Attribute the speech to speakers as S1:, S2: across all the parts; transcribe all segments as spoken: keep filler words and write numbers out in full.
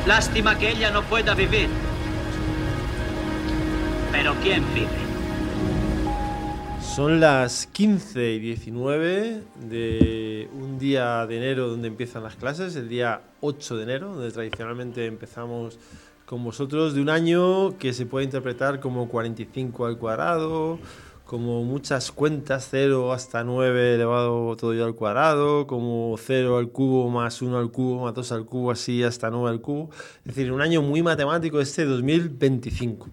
S1: Lástima que ella no pueda vivir. Pero ¿quién vive?
S2: Son las quince y diecinueve de un día de enero donde empiezan las clases, el día ocho de enero, donde tradicionalmente empezamos con vosotros, de un año que se puede interpretar como cuarenta y cinco al cuadrado, como muchas cuentas, cero hasta nueve elevado todo ello al cuadrado, como cero al cubo más uno al cubo más dos al cubo, así hasta nueve al cubo. Es decir, un año muy matemático este dos mil veinticinco.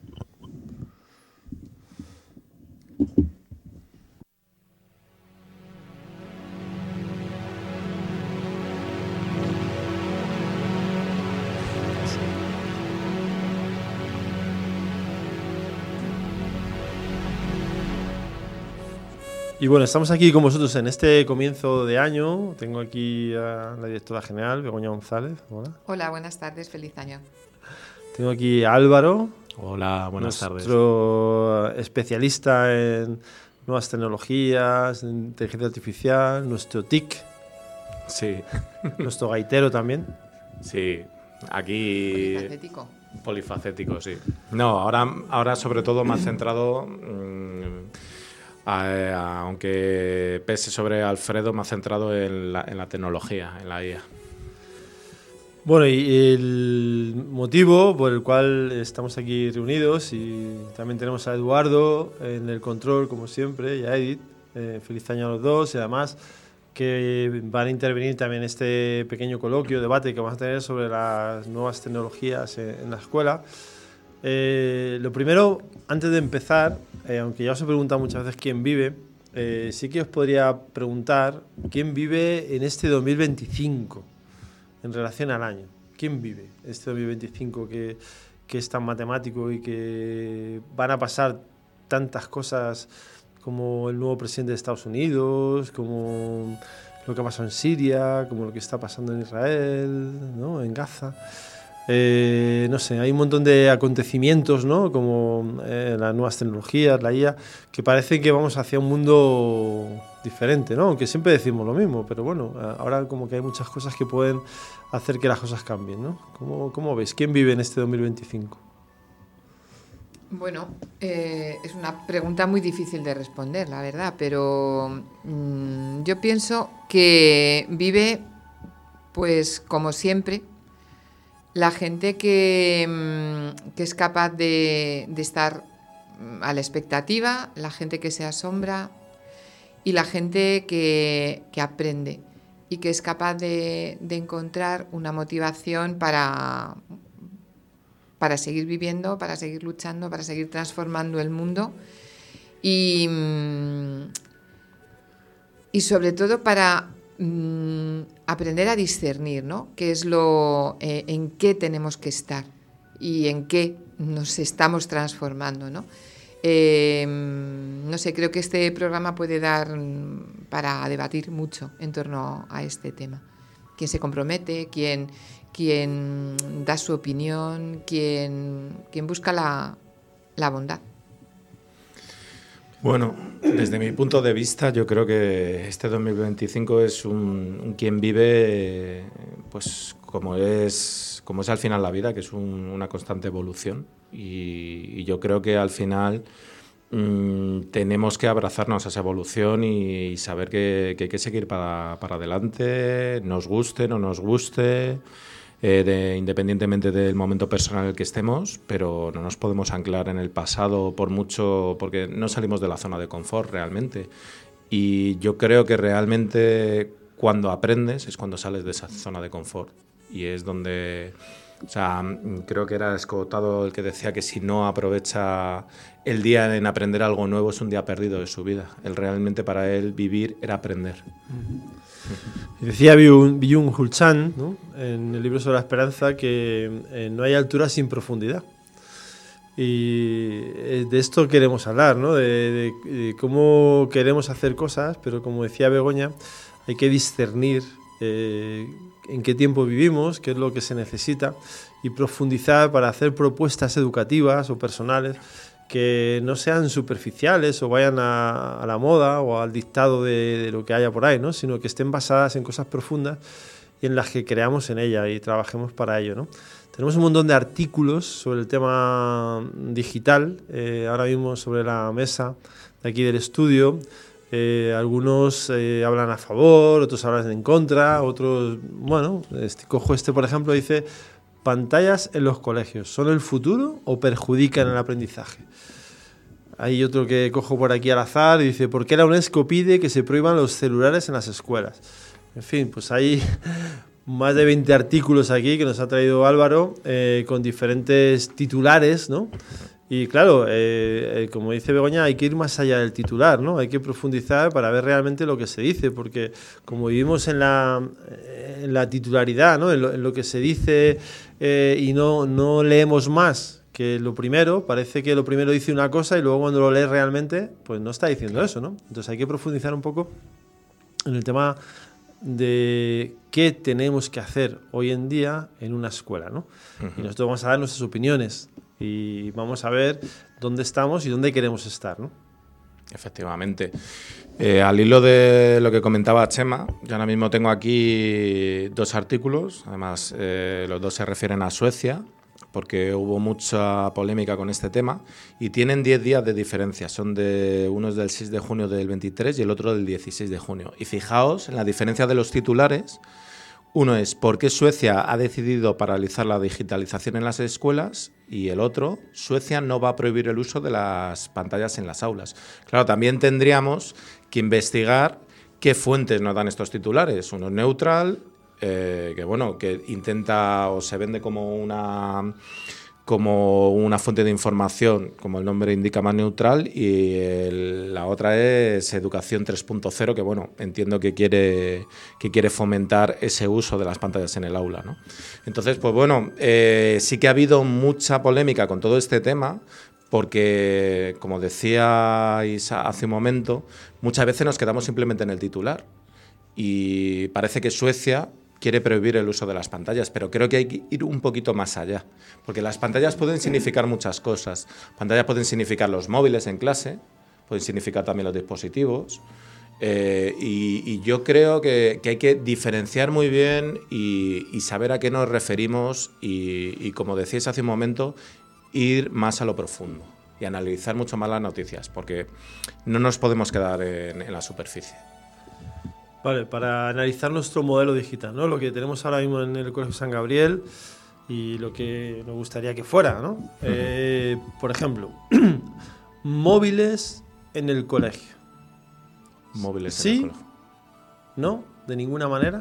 S2: Y bueno, estamos aquí con vosotros en este comienzo de año. Tengo aquí a la directora general, Begoña González. Hola.
S3: Hola, buenas tardes, feliz año.
S2: Tengo aquí a Álvaro.
S4: Hola, buenas tardes.
S2: Nuestro especialista en nuevas tecnologías, en inteligencia artificial, nuestro T I C.
S4: Sí.
S2: Nuestro gaitero también.
S4: Sí, aquí...
S3: Polifacético.
S4: Polifacético, sí. No, ahora, ahora sobre todo más centrado... Mmm, A, a, aunque pese sobre Alfredo, me ha centrado en la, en la tecnología, en la I A.
S2: Bueno, y el motivo por el cual estamos aquí reunidos, y también tenemos a Eduardo en el control, como siempre, y a Edith, eh, feliz año a los dos, y además que van a intervenir también en este pequeño coloquio, debate que vamos a tener sobre las nuevas tecnologías en, en la escuela. Eh, lo primero, antes de empezar, eh, aunque ya os he preguntado muchas veces quién vive, eh, sí que os podría preguntar quién vive en este dos mil veinticinco en relación al año. ¿Quién vive este dos mil veinticinco que, que es tan matemático y que van a pasar tantas cosas como el nuevo presidente de Estados Unidos, como lo que ha pasado en Siria, como lo que está pasando en Israel, ¿no? En Gaza? Eh, no sé, hay un montón de acontecimientos, ¿no? Como eh, las nuevas tecnologías, la I A, que parece que vamos hacia un mundo diferente, ¿no? Aunque siempre decimos lo mismo, pero bueno, ahora como que hay muchas cosas que pueden hacer que las cosas cambien, ¿no? ¿Cómo, cómo ves? ¿Quién vive en este dos mil veinticinco?
S3: Bueno, eh, es una pregunta muy difícil de responder, la verdad, pero mmm, yo pienso que vive, pues como siempre, la gente que, que es capaz de, de estar a la expectativa, la gente que se asombra y la gente que, que aprende y que es capaz de, de encontrar una motivación para, para seguir viviendo, para seguir luchando, para seguir transformando el mundo y, y sobre todo para... aprender a discernir, ¿no? Qué es lo, eh, en qué tenemos que estar y en qué nos estamos transformando, ¿no? Eh, no sé, creo que este programa puede dar para debatir mucho en torno a este tema. Quién se compromete, quién, quién da su opinión, quién, quién busca la, la bondad.
S4: Bueno, desde mi punto de vista, yo creo que este dos mil veinticinco es un, un quien vive, pues como es, como es al final la vida, que es un, una constante evolución. Y, y yo creo que al final mmm, tenemos que abrazarnos a esa evolución y, y saber que, que hay que seguir para, para adelante, nos guste, no nos guste. Eh, de, independientemente del momento personal en el que estemos, pero no nos podemos anclar en el pasado por mucho, porque no salimos de la zona de confort realmente. Y yo creo que realmente cuando aprendes es cuando sales de esa zona de confort. Y es donde, o sea, creo que era Escotado el que decía que si no aprovecha el día en aprender algo nuevo es un día perdido de su vida. Él realmente para él vivir era aprender. Uh-huh.
S2: Y decía Byung-Chul Chan, ¿no?, en el libro sobre la esperanza, que eh, no hay altura sin profundidad. Y de esto queremos hablar, ¿no? De, de, de cómo queremos hacer cosas, pero como decía Begoña, hay que discernir eh, en qué tiempo vivimos, qué es lo que se necesita, y profundizar para hacer propuestas educativas o personales que no sean superficiales o vayan a, a la moda o al dictado de, de lo que haya por ahí, ¿no?, sino que estén basadas en cosas profundas y en las que creamos en ella y trabajemos para ello, ¿no? Tenemos un montón de artículos sobre el tema digital, eh, ahora mismo sobre la mesa de aquí del estudio. Eh, algunos eh, hablan a favor, otros hablan en contra, otros, bueno, este, cojo este por ejemplo, dice: pantallas en los colegios, ¿son el futuro o perjudican el aprendizaje? Hay otro que cojo por aquí al azar y dice: ¿por qué la UNESCO pide que se prohíban los celulares en las escuelas? En fin, pues hay más de veinte artículos aquí que nos ha traído Álvaro eh, con diferentes titulares, ¿no? Y claro, eh, eh, como dice Begoña, hay que ir más allá del titular, ¿no? Hay que profundizar para ver realmente lo que se dice, porque como vivimos en la, en la titularidad, ¿no? En lo, en lo que se dice eh, y no, no leemos más que lo primero, parece que lo primero dice una cosa y luego cuando lo lees realmente, pues no está diciendo eso, ¿no? Entonces hay que profundizar un poco en el tema de qué tenemos que hacer hoy en día en una escuela, ¿no? Uh-huh. Y nosotros vamos a dar nuestras opiniones y vamos a ver dónde estamos y dónde queremos estar, ¿no?
S4: Efectivamente. Eh, al hilo de lo que comentaba Chema, yo ahora mismo tengo aquí dos artículos, además eh, los dos se refieren a Suecia, porque hubo mucha polémica con este tema, y tienen diez días de diferencia, son de uno es del seis de junio del veintitrés y el otro del dieciséis de junio. Y fijaos en la diferencia de los titulares. Uno es ¿por qué Suecia ha decidido paralizar la digitalización en las escuelas? Y el otro, Suecia no va a prohibir el uso de las pantallas en las aulas. Claro, también tendríamos que investigar qué fuentes nos dan estos titulares. Uno es neutral, eh, que bueno, que intenta o se vende como una... como una fuente de información, como el nombre indica, más neutral, y el, la otra es Educación tres punto cero, que bueno, entiendo que quiere, que quiere fomentar ese uso de las pantallas en el aula, ¿no? Entonces, pues bueno, eh, sí que ha habido mucha polémica con todo este tema, porque, como decía Isa hace un momento, muchas veces nos quedamos simplemente en el titular, y parece que Suecia quiere prohibir el uso de las pantallas, pero creo que hay que ir un poquito más allá, porque las pantallas pueden significar muchas cosas. Pantallas pueden significar los móviles en clase, pueden significar también los dispositivos, eh, y, y yo creo que, que hay que diferenciar muy bien y, y saber a qué nos referimos y, y, como decíais hace un momento, ir más a lo profundo y analizar mucho más las noticias, porque no nos podemos quedar en, en la superficie.
S2: Vale, para analizar nuestro modelo digital, ¿no? Lo que tenemos ahora mismo en el Colegio San Gabriel y lo que nos gustaría que fuera, ¿no? Uh-huh. Eh, por ejemplo, móviles en el colegio.
S4: Móviles
S2: ¿Sí?
S4: en el colegio.
S2: ¿No? ¿De ninguna manera?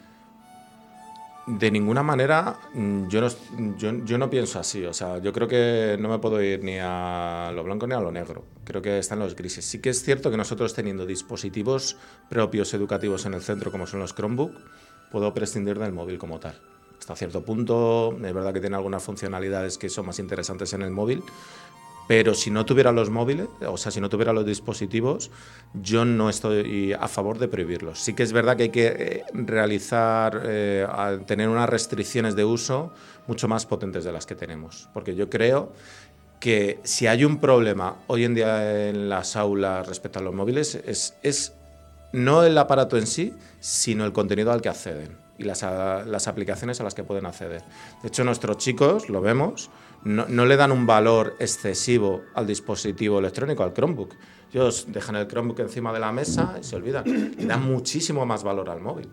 S4: De ninguna manera, yo no, yo, yo no pienso así. O sea, yo creo que no me puedo ir ni a lo blanco ni a lo negro. Creo que están los grises. Sí que es cierto que nosotros, teniendo dispositivos propios educativos en el centro, como son los Chromebook, puedo prescindir del móvil como tal. Hasta cierto punto, es verdad que tiene algunas funcionalidades que son más interesantes en el móvil, pero si no tuviera los móviles, o sea, si no tuviera los dispositivos, yo no estoy a favor de prohibirlos. Sí que es verdad que hay que eh, realizar, eh, tener unas restricciones de uso mucho más potentes de las que tenemos, porque yo creo que si hay un problema hoy en día en las aulas respecto a los móviles, es, es no el aparato en sí, sino el contenido al que acceden y las, a, las aplicaciones a las que pueden acceder. De hecho, nuestros chicos, lo vemos, no, no le dan un valor excesivo al dispositivo electrónico, al Chromebook. Ellos dejan el Chromebook encima de la mesa y se olvidan. Le dan muchísimo más valor al móvil.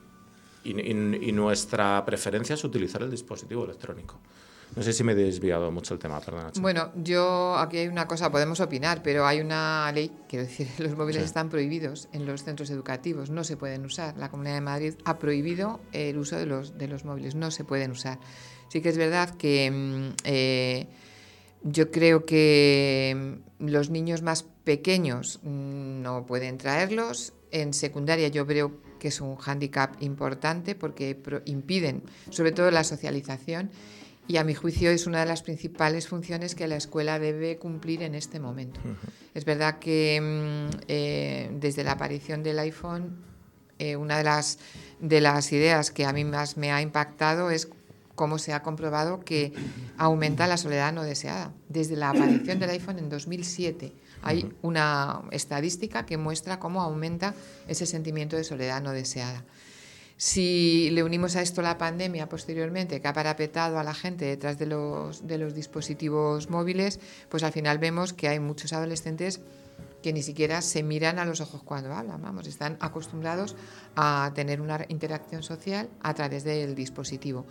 S4: Y, y, y nuestra preferencia es utilizar el dispositivo electrónico. No sé si me he desviado mucho el tema, perdona.
S3: Bueno, yo aquí hay una cosa, podemos opinar, pero hay una ley, quiero decir, los móviles sí. están prohibidos en los centros educativos, no se pueden usar. La Comunidad de Madrid ha prohibido el uso de los, de los móviles, no se pueden usar. Sí que es verdad que eh, yo creo que los niños más pequeños no pueden traerlos. En secundaria yo creo que es un hándicap importante porque pro- impiden, sobre todo, la socialización. Y a mi juicio es una de las principales funciones que la escuela debe cumplir en este momento. Uh-huh. Es verdad que eh, desde la aparición del iPhone, eh, una de las, de las ideas que a mí más me ha impactado es cómo se ha comprobado que aumenta la soledad no deseada. Desde la aparición del iPhone en dos mil siete hay una estadística que muestra cómo aumenta ese sentimiento de soledad no deseada. Si le unimos a esto la pandemia posteriormente, que ha parapetado a la gente detrás de los, de los dispositivos móviles, pues al final vemos que hay muchos adolescentes que ni siquiera se miran a los ojos cuando hablan, vamos, están acostumbrados a tener una interacción social a través del dispositivo.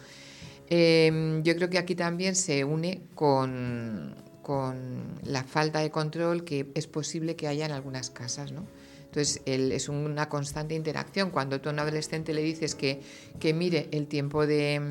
S3: Eh, yo creo que aquí también se une con, con la falta de control que es posible que haya en algunas casas, ¿no? Entonces, el, es una constante interacción. Cuando tú a un adolescente le dices que, que mire el tiempo de,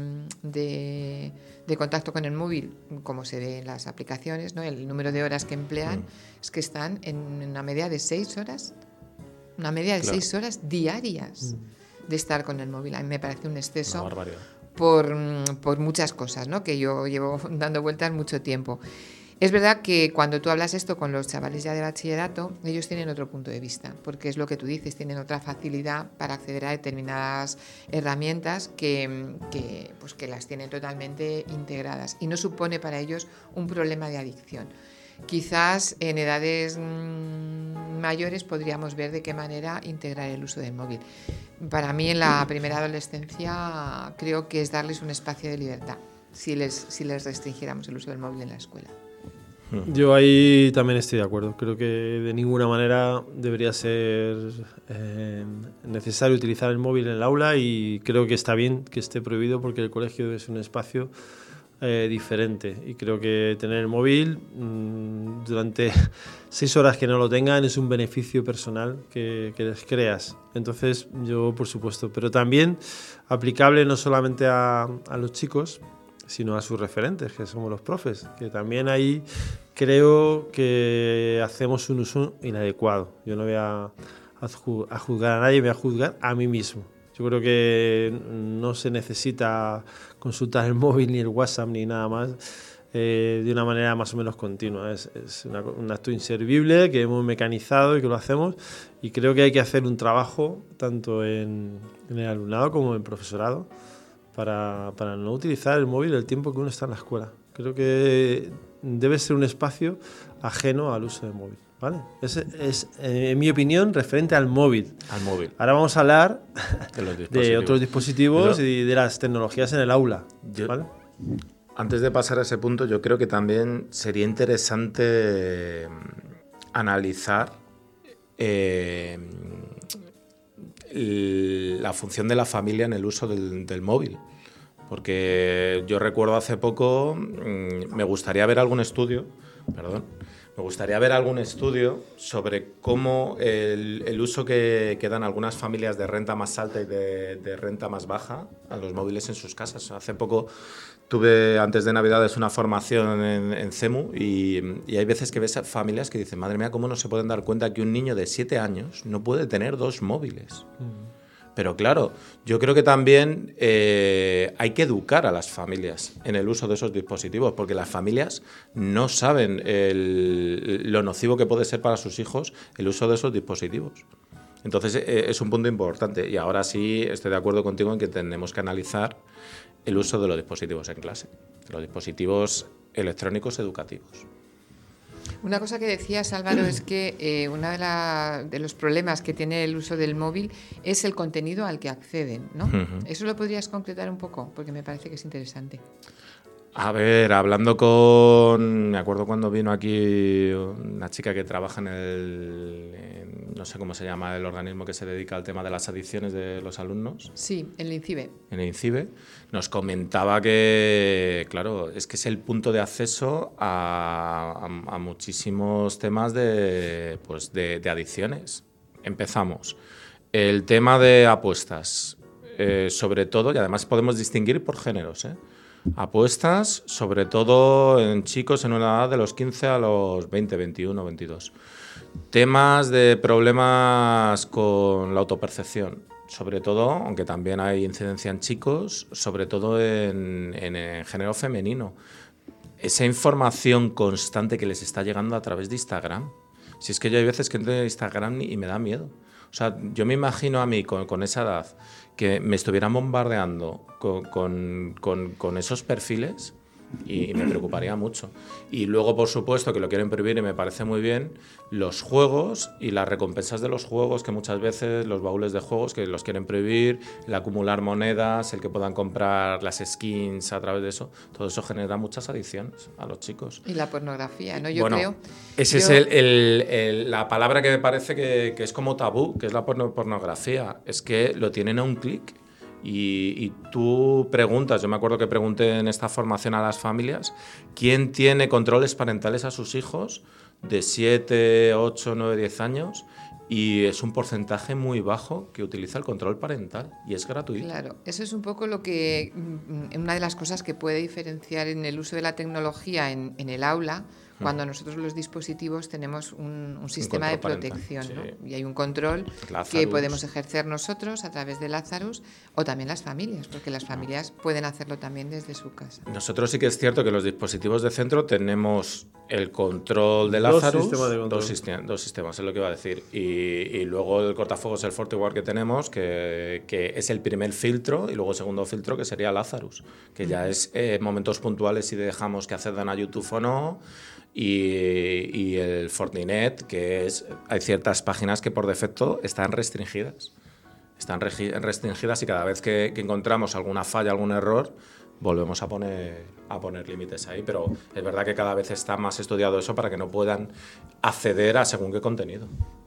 S3: de, de contacto con el móvil, como se ve en las aplicaciones, ¿no? El número de horas que emplean, mm. es que están en una media de seis horas, una media de claro. seis horas diarias mm. de estar con el móvil. A mí me parece un exceso por, por muchas cosas, ¿no? Que yo llevo dando vueltas mucho tiempo. Es verdad que cuando tú hablas esto con los chavales ya de bachillerato, ellos tienen otro punto de vista, porque es lo que tú dices, tienen otra facilidad para acceder a determinadas herramientas que, que, pues que las tienen totalmente integradas y no supone para ellos un problema de adicción. Quizás en edades mmm, mayores podríamos ver de qué manera integrar el uso del móvil. Para mí en la primera adolescencia creo que es darles un espacio de libertad si les, si les restringiéramos el uso del móvil en la escuela.
S2: Yo ahí también estoy de acuerdo. Creo que de ninguna manera debería ser eh, necesario utilizar el móvil en el aula y creo que está bien que esté prohibido porque el colegio es un espacio eh, diferente y creo que tener el móvil mmm, durante seis horas que no lo tengan es un beneficio personal que, que les creas. Entonces yo por supuesto, pero también aplicable no solamente a, a los chicos, sino a sus referentes, que somos los profes, que también ahí creo que hacemos un uso inadecuado. Yo no voy a, a juzgar a nadie, voy a juzgar a mí mismo. Yo creo que no se necesita consultar el móvil, ni el WhatsApp, ni nada más, eh, de una manera más o menos continua. Es, es una, un acto inservible que hemos mecanizado y que lo hacemos, y creo que hay que hacer un trabajo tanto en, en el alumnado como en el profesorado, Para, para no utilizar el móvil el tiempo que uno está en la escuela. Creo que debe ser un espacio ajeno al uso del móvil, ¿vale? Es, es en mi opinión, referente al móvil.
S4: Al móvil.
S2: Ahora vamos a hablar
S4: de, los
S2: de otros dispositivos Pero, y de las tecnologías en el aula,
S4: yo,
S2: ¿vale?
S4: Antes de pasar a ese punto, yo creo que también sería interesante analizar eh, la función de la familia en el uso del, del móvil. Porque yo recuerdo hace poco, me gustaría ver algún estudio, perdón, me gustaría ver algún estudio sobre cómo el, el uso que, que dan algunas familias de renta más alta y de, de renta más baja a los móviles en sus casas. Hace poco tuve, antes de Navidades, una formación en, en CEMU y, y hay veces que ves a familias que dicen, madre mía, ¿cómo no se pueden dar cuenta que un niño de siete años no puede tener dos móviles? Mm. Pero claro, yo creo que también eh, hay que educar a las familias en el uso de esos dispositivos, porque las familias no saben el, lo nocivo que puede ser para sus hijos el uso de esos dispositivos. Entonces eh, es un punto importante y ahora sí estoy de acuerdo contigo en que tenemos que analizar el uso de los dispositivos en clase, de los dispositivos electrónicos educativos.
S3: Una cosa que decías, Álvaro, es que eh, uno de, la, de los problemas que tiene el uso del móvil es el contenido al que acceden, ¿no? Uh-huh. ¿Eso lo podrías concretar un poco? Porque me parece que es interesante.
S4: A ver, hablando con... Me acuerdo cuando vino aquí una chica que trabaja en el... En, no sé cómo se llama el organismo que se dedica al tema de las adicciones de los alumnos.
S3: Sí, en el INCIBE.
S4: En el INCIBE. Nos comentaba que, claro, es que es el punto de acceso a, a, a muchísimos temas de, pues de, de adicciones. Empezamos. El tema de apuestas, eh, sobre todo, y además podemos distinguir por géneros, ¿eh? Apuestas, sobre todo en chicos en una edad de los quince a los veinte, veintiuno, veintidós. Temas de problemas con la autopercepción, sobre todo, aunque también hay incidencia en chicos, sobre todo en, en, en género femenino. Esa información constante que les está llegando a través de Instagram. Si es que yo hay veces que entro en Instagram y me da miedo. O sea, yo me imagino a mí con, con esa edad que me estuvieran bombardeando con, con, con, con esos perfiles, y me preocuparía mucho. Y luego, por supuesto, que lo quieren prohibir y me parece muy bien, los juegos y las recompensas de los juegos, que muchas veces los baúles de juegos que los quieren prohibir, el acumular monedas, el que puedan comprar las skins a través de eso, todo eso genera muchas adicciones a los chicos.
S3: Y la pornografía, ¿no? Yo
S4: bueno,
S3: creo...
S4: esa
S3: yo...
S4: es el, el, el, la palabra que me parece que, que es como tabú, que es la porno, pornografía. Es que lo tienen a un clic. Y, y tú preguntas, yo me acuerdo que pregunté en esta formación a las familias, ¿quién tiene controles parentales a sus hijos de siete, ocho, nueve, diez años? Y es un porcentaje muy bajo que utiliza el control parental y es gratuito.
S3: Claro, eso es un poco lo que, una de las cosas que puede diferenciar en el uso de la tecnología en, en el aula, cuando nosotros los dispositivos tenemos un, un sistema un de protección, parental, sí. ¿no? Y hay un control Lazarus. Que podemos ejercer nosotros a través de Lazarus o también las familias, porque las familias pueden hacerlo también desde su casa.
S4: Nosotros sí que es cierto que los dispositivos de centro tenemos el control de Lazarus, dos sistemas, de control. Dos, sistema, dos sistemas es lo que iba a decir, y, y luego el cortafuegos, el FortiGuard que tenemos, que, que es el primer filtro, y luego el segundo filtro que sería Lazarus, que ya es eh, momentos puntuales si dejamos que accedan a YouTube o no. Y, y el Fortinet, que es, hay ciertas páginas que por defecto están restringidas. Están restringidas y cada vez que, que encontramos alguna falla, algún error, volvemos a poner, a poner límites ahí. Pero es verdad que cada vez está más estudiado eso para que no puedan acceder a según qué contenido.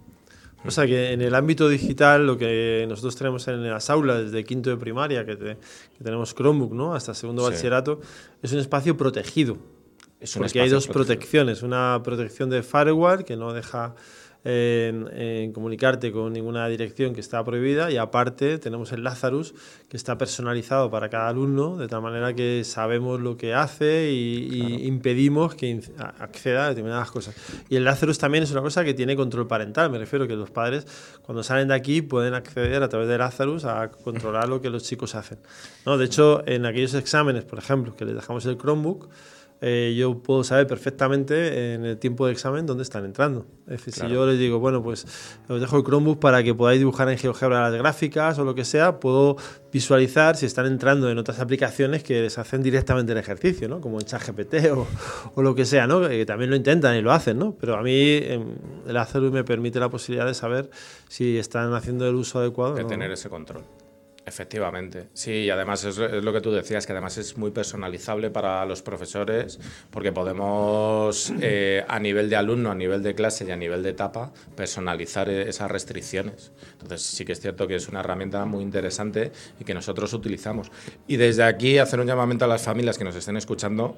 S2: O sea que en el ámbito digital, lo que nosotros tenemos en las aulas desde quinto de primaria, que, te, que tenemos Chromebook, ¿no? Hasta segundo sí. bachillerato, es un espacio protegido. Es Porque hay dos protegido. protecciones, una protección de firewall que no deja eh, en comunicarte con ninguna dirección que está prohibida, y aparte tenemos el Lazarus que está personalizado para cada alumno de tal manera que sabemos lo que hace y, claro. y impedimos que acceda a determinadas cosas. Y el Lazarus también es una cosa que tiene control parental, me refiero que los padres cuando salen de aquí pueden acceder a través de Lazarus a controlar lo que los chicos hacen, ¿no? De hecho, en aquellos exámenes, por ejemplo, que les dejamos el Chromebook, Eh, yo puedo saber perfectamente en el tiempo de examen dónde están entrando. Es decir, claro. Si yo les digo, bueno, pues os dejo el Chromebook para que podáis dibujar en GeoGebra las gráficas o lo que sea, puedo visualizar si están entrando en otras aplicaciones que les hacen directamente el ejercicio, ¿no? Como en ChatGPT o, o lo que sea, ¿no? Que también lo intentan y lo hacen, ¿no? Pero a mí el Lazarus me permite la posibilidad de saber si están haciendo el uso adecuado.
S4: De
S2: ¿no?
S4: tener ese control. Efectivamente, sí, y además es, es lo que tú decías, que además es muy personalizable para los profesores, porque podemos eh, a nivel de alumno, a nivel de clase y a nivel de etapa personalizar esas restricciones. Entonces sí que es cierto que es una herramienta muy interesante y que nosotros utilizamos. Y desde aquí hacer un llamamiento a las familias que nos estén escuchando,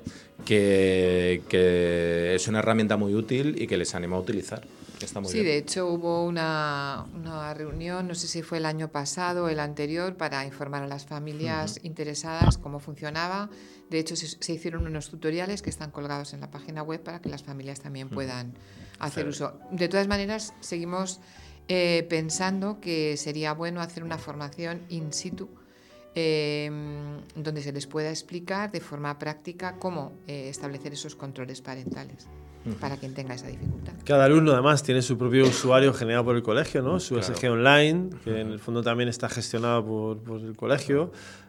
S4: que, que es una herramienta muy útil y que les animo a utilizar. Está muy
S3: sí,
S4: bien.
S3: De hecho hubo una, una reunión, no sé si fue el año pasado o el anterior, para informar a las familias uh-huh. interesadas cómo funcionaba. De hecho, se, se hicieron unos tutoriales que están colgados en la página web para que las familias también uh-huh. puedan hacer sí. uso. De todas maneras, seguimos eh, pensando que sería bueno hacer una formación in situ, eh, donde se les pueda explicar de forma práctica cómo eh, establecer esos controles parentales. Para quien tenga esa dificultad.
S2: Cada alumno además tiene su propio usuario generado por el colegio, ¿no? Su claro. S G Online, que en el fondo también está gestionado por, por el colegio,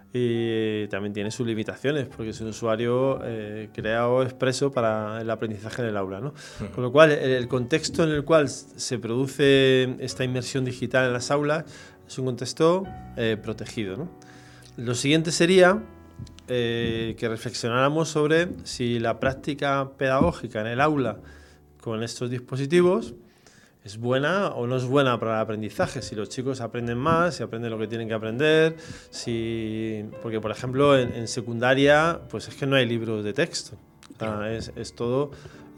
S2: y también tiene sus limitaciones porque es un usuario eh, creado expreso para el aprendizaje en el aula, ¿no? Con lo cual, el, el contexto en el cual se produce esta inmersión digital en las aulas es un contexto eh, protegido, ¿no? Lo siguiente sería Eh, que reflexionáramos sobre si la práctica pedagógica en el aula con estos dispositivos es buena o no es buena para el aprendizaje, si los chicos aprenden más, si aprenden lo que tienen que aprender, si porque por ejemplo en, en secundaria pues es que no hay libros de texto, o sea, es, es todo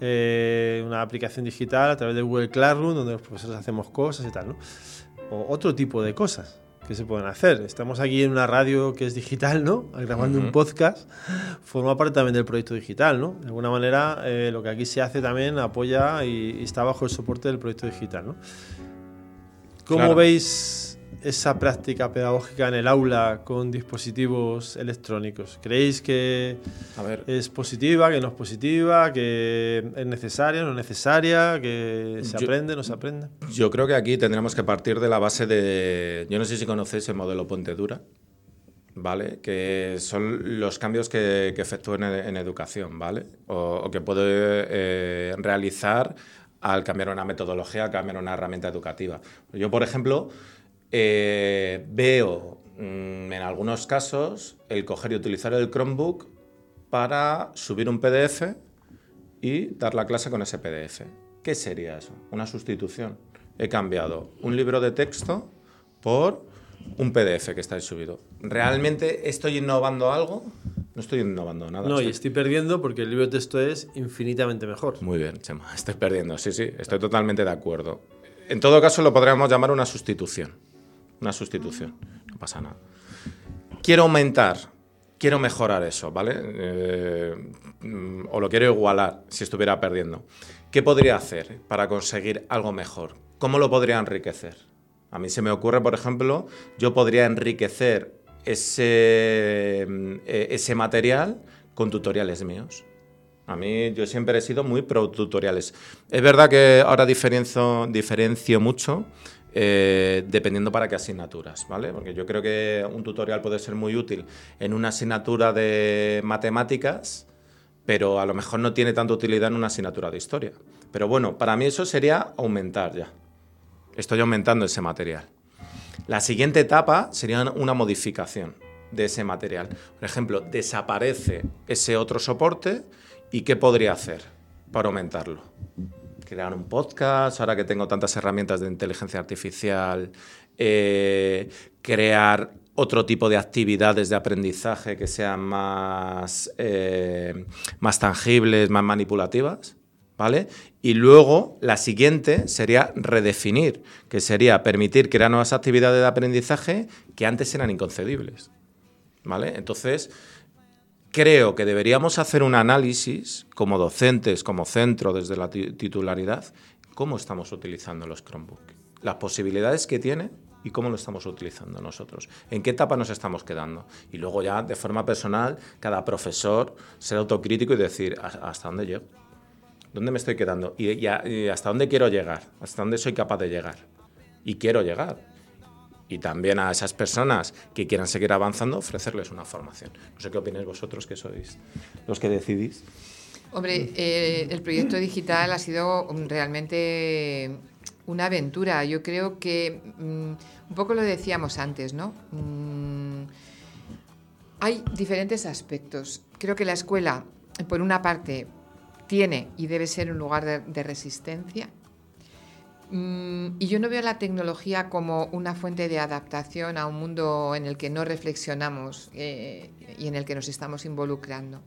S2: eh, una aplicación digital a través de Google Classroom donde los profesores hacemos cosas y tal, ¿no? O otro tipo de cosas que se pueden hacer. Estamos aquí en una radio que es digital, ¿no? Grabando uh-huh. un podcast, forma parte también del proyecto digital, ¿no? De alguna manera, eh, lo que aquí se hace también apoya y, y está bajo el soporte del proyecto digital, ¿no? ¿Cómo claro. veis esa práctica pedagógica en el aula con dispositivos electrónicos? ¿Creéis que A ver. es positiva, que no es positiva, que es necesaria, no es necesaria, que se yo, aprende, no se aprende?
S4: Yo creo que aquí tendremos que partir de la base de... Yo no sé si conocéis el modelo Puente Dura ¿vale? Que son los cambios que, que efectúo en, en educación, ¿vale? O, o que puedo eh, realizar al cambiar una metodología, al cambiar una herramienta educativa. Yo, por ejemplo, eh, veo mmm, en algunos casos el coger y utilizar el Chromebook para subir un P D F y dar la clase con ese P D F. ¿Qué sería eso? Una sustitución. He cambiado un libro de texto por un P D F que está ahí subido. ¿Realmente estoy innovando algo? No estoy innovando nada.
S2: No,
S4: estoy...
S2: y estoy perdiendo porque el libro de texto es infinitamente mejor.
S4: Muy bien, Chema, estoy perdiendo. Sí, sí, estoy totalmente de acuerdo. En todo caso, lo podríamos llamar una sustitución. Una sustitución, no pasa nada. Quiero aumentar, quiero mejorar eso, ¿vale? Eh, o lo quiero igualar si estuviera perdiendo. ¿Qué podría hacer para conseguir algo mejor? ¿Cómo lo podría enriquecer? A mí se me ocurre, por ejemplo, yo podría enriquecer ese, ese material con tutoriales míos. A mí yo siempre he sido muy pro tutoriales. Es verdad que ahora diferencio, diferencio mucho eh, dependiendo para qué asignaturas, ¿vale? Porque yo creo que un tutorial puede ser muy útil en una asignatura de matemáticas, pero a lo mejor no tiene tanta utilidad en una asignatura de historia. Pero bueno, para mí eso sería aumentar ya. Estoy aumentando ese material. La siguiente etapa sería una modificación de ese material. Por ejemplo, desaparece ese otro soporte y ¿qué podría hacer para aumentarlo? Crear un podcast, ahora que tengo tantas herramientas de inteligencia artificial, eh, crear otro tipo de actividades de aprendizaje que sean más, eh, más tangibles, más manipulativas, ¿vale? Y luego la siguiente sería redefinir, que sería permitir crear nuevas actividades de aprendizaje que antes eran inconcebibles, ¿vale? Entonces, creo que deberíamos hacer un análisis como docentes, como centro, desde la titularidad, cómo estamos utilizando los Chromebook, las posibilidades que tiene y cómo lo estamos utilizando nosotros, en qué etapa nos estamos quedando. Y luego ya, de forma personal, cada profesor ser autocrítico y decir, ¿hasta dónde llego? ¿Dónde me estoy quedando? ¿Y, y, y hasta dónde quiero llegar? ¿Hasta dónde soy capaz de llegar? Y quiero llegar. Y también a esas personas que quieran seguir avanzando, ofrecerles una formación. No sé qué opináis vosotros, que sois los que decidís.
S3: Hombre, eh, el proyecto digital ha sido realmente una aventura. Yo creo que, um, un poco lo decíamos antes, ¿no? Um, hay diferentes aspectos. Creo que la escuela, por una parte, tiene y debe ser un lugar de, de resistencia. Mm, y yo no veo la tecnología como una fuente de adaptación a un mundo en el que no reflexionamos eh, y en el que nos estamos involucrando.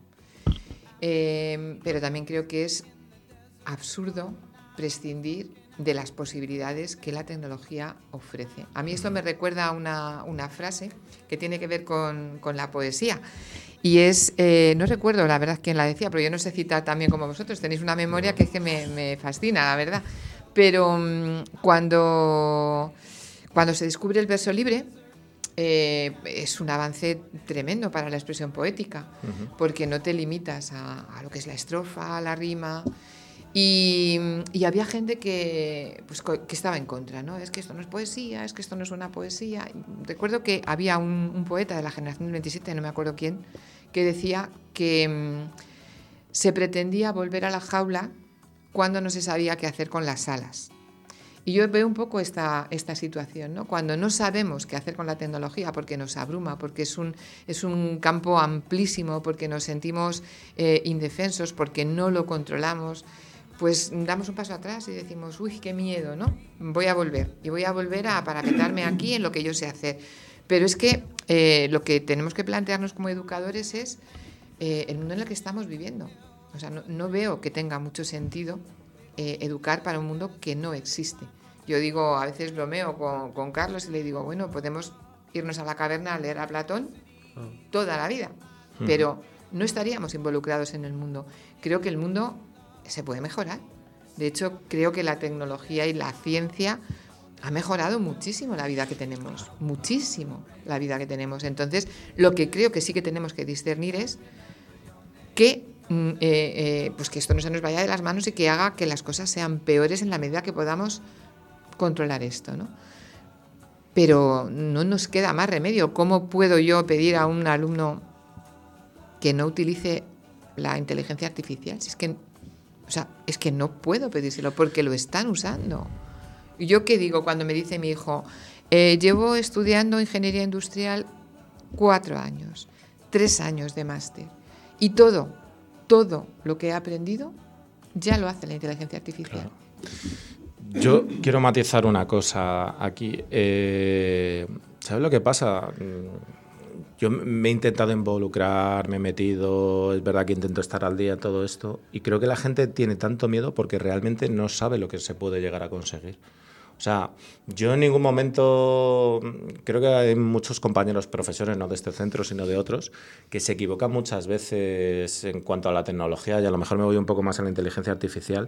S3: Eh, pero también creo que es absurdo prescindir de las posibilidades que la tecnología ofrece. A mí esto me recuerda a una, una frase que tiene que ver con, con la poesía. Y es, eh, no recuerdo la verdad quién la decía, pero yo no sé citar también como vosotros. Tenéis una memoria que es que me, me fascina, la verdad. Pero um, cuando, cuando se descubre el verso libre, eh, es un avance tremendo para la expresión poética, uh-huh. porque no te limitas a, a lo que es la estrofa, a la rima. Y, y había gente que, pues, que estaba en contra, ¿no? Es que esto no es poesía, es que esto no es una poesía. Recuerdo que había un, un poeta de la generación del veintisiete, no me acuerdo quién, que decía que um, se pretendía volver a la jaula cuando no se sabía qué hacer con las alas. Y yo veo un poco esta, esta situación, ¿no? Cuando no sabemos qué hacer con la tecnología porque nos abruma, porque es un, es un campo amplísimo, porque nos sentimos eh, indefensos, porque no lo controlamos, pues damos un paso atrás y decimos, uy, qué miedo, ¿no? Voy a volver, y voy a volver a parapetarme aquí en lo que yo sé hacer. Pero es que eh, lo que tenemos que plantearnos como educadores es eh, el mundo en el que estamos viviendo. O sea, no, no veo que tenga mucho sentido eh, educar para un mundo que no existe. Yo digo, a veces bromeo con, con Carlos y le digo, bueno, podemos irnos a la caverna a leer a Platón toda la vida, pero no estaríamos involucrados en el mundo. Creo que el mundo se puede mejorar. De hecho, creo que la tecnología y la ciencia ha mejorado muchísimo la vida que tenemos, muchísimo la vida que tenemos. Entonces, lo que creo que sí que tenemos que discernir es que Eh, eh, pues que esto no se nos vaya de las manos y que haga que las cosas sean peores en la medida que podamos controlar esto, ¿no? pero no nos queda más remedio. ¿Cómo puedo yo pedir a un alumno que no utilice la inteligencia artificial? Si es que, o sea, es que no puedo pedírselo porque lo están usando. ¿Yo qué digo cuando me dice mi hijo, eh, llevo estudiando ingeniería industrial cuatro años, tres años de máster, y todo, todo lo que he aprendido ya lo hace la inteligencia artificial?
S4: Claro. Yo quiero matizar una cosa aquí. Eh, ¿Sabes lo que pasa? Yo me he intentado involucrar, me he metido, es verdad que intento estar al día en todo esto, y creo que la gente tiene tanto miedo porque realmente no sabe lo que se puede llegar a conseguir. O sea, yo en ningún momento, creo que hay muchos compañeros profesores, no de este centro, sino de otros, que se equivocan muchas veces en cuanto a la tecnología, y a lo mejor me voy un poco más a la inteligencia artificial,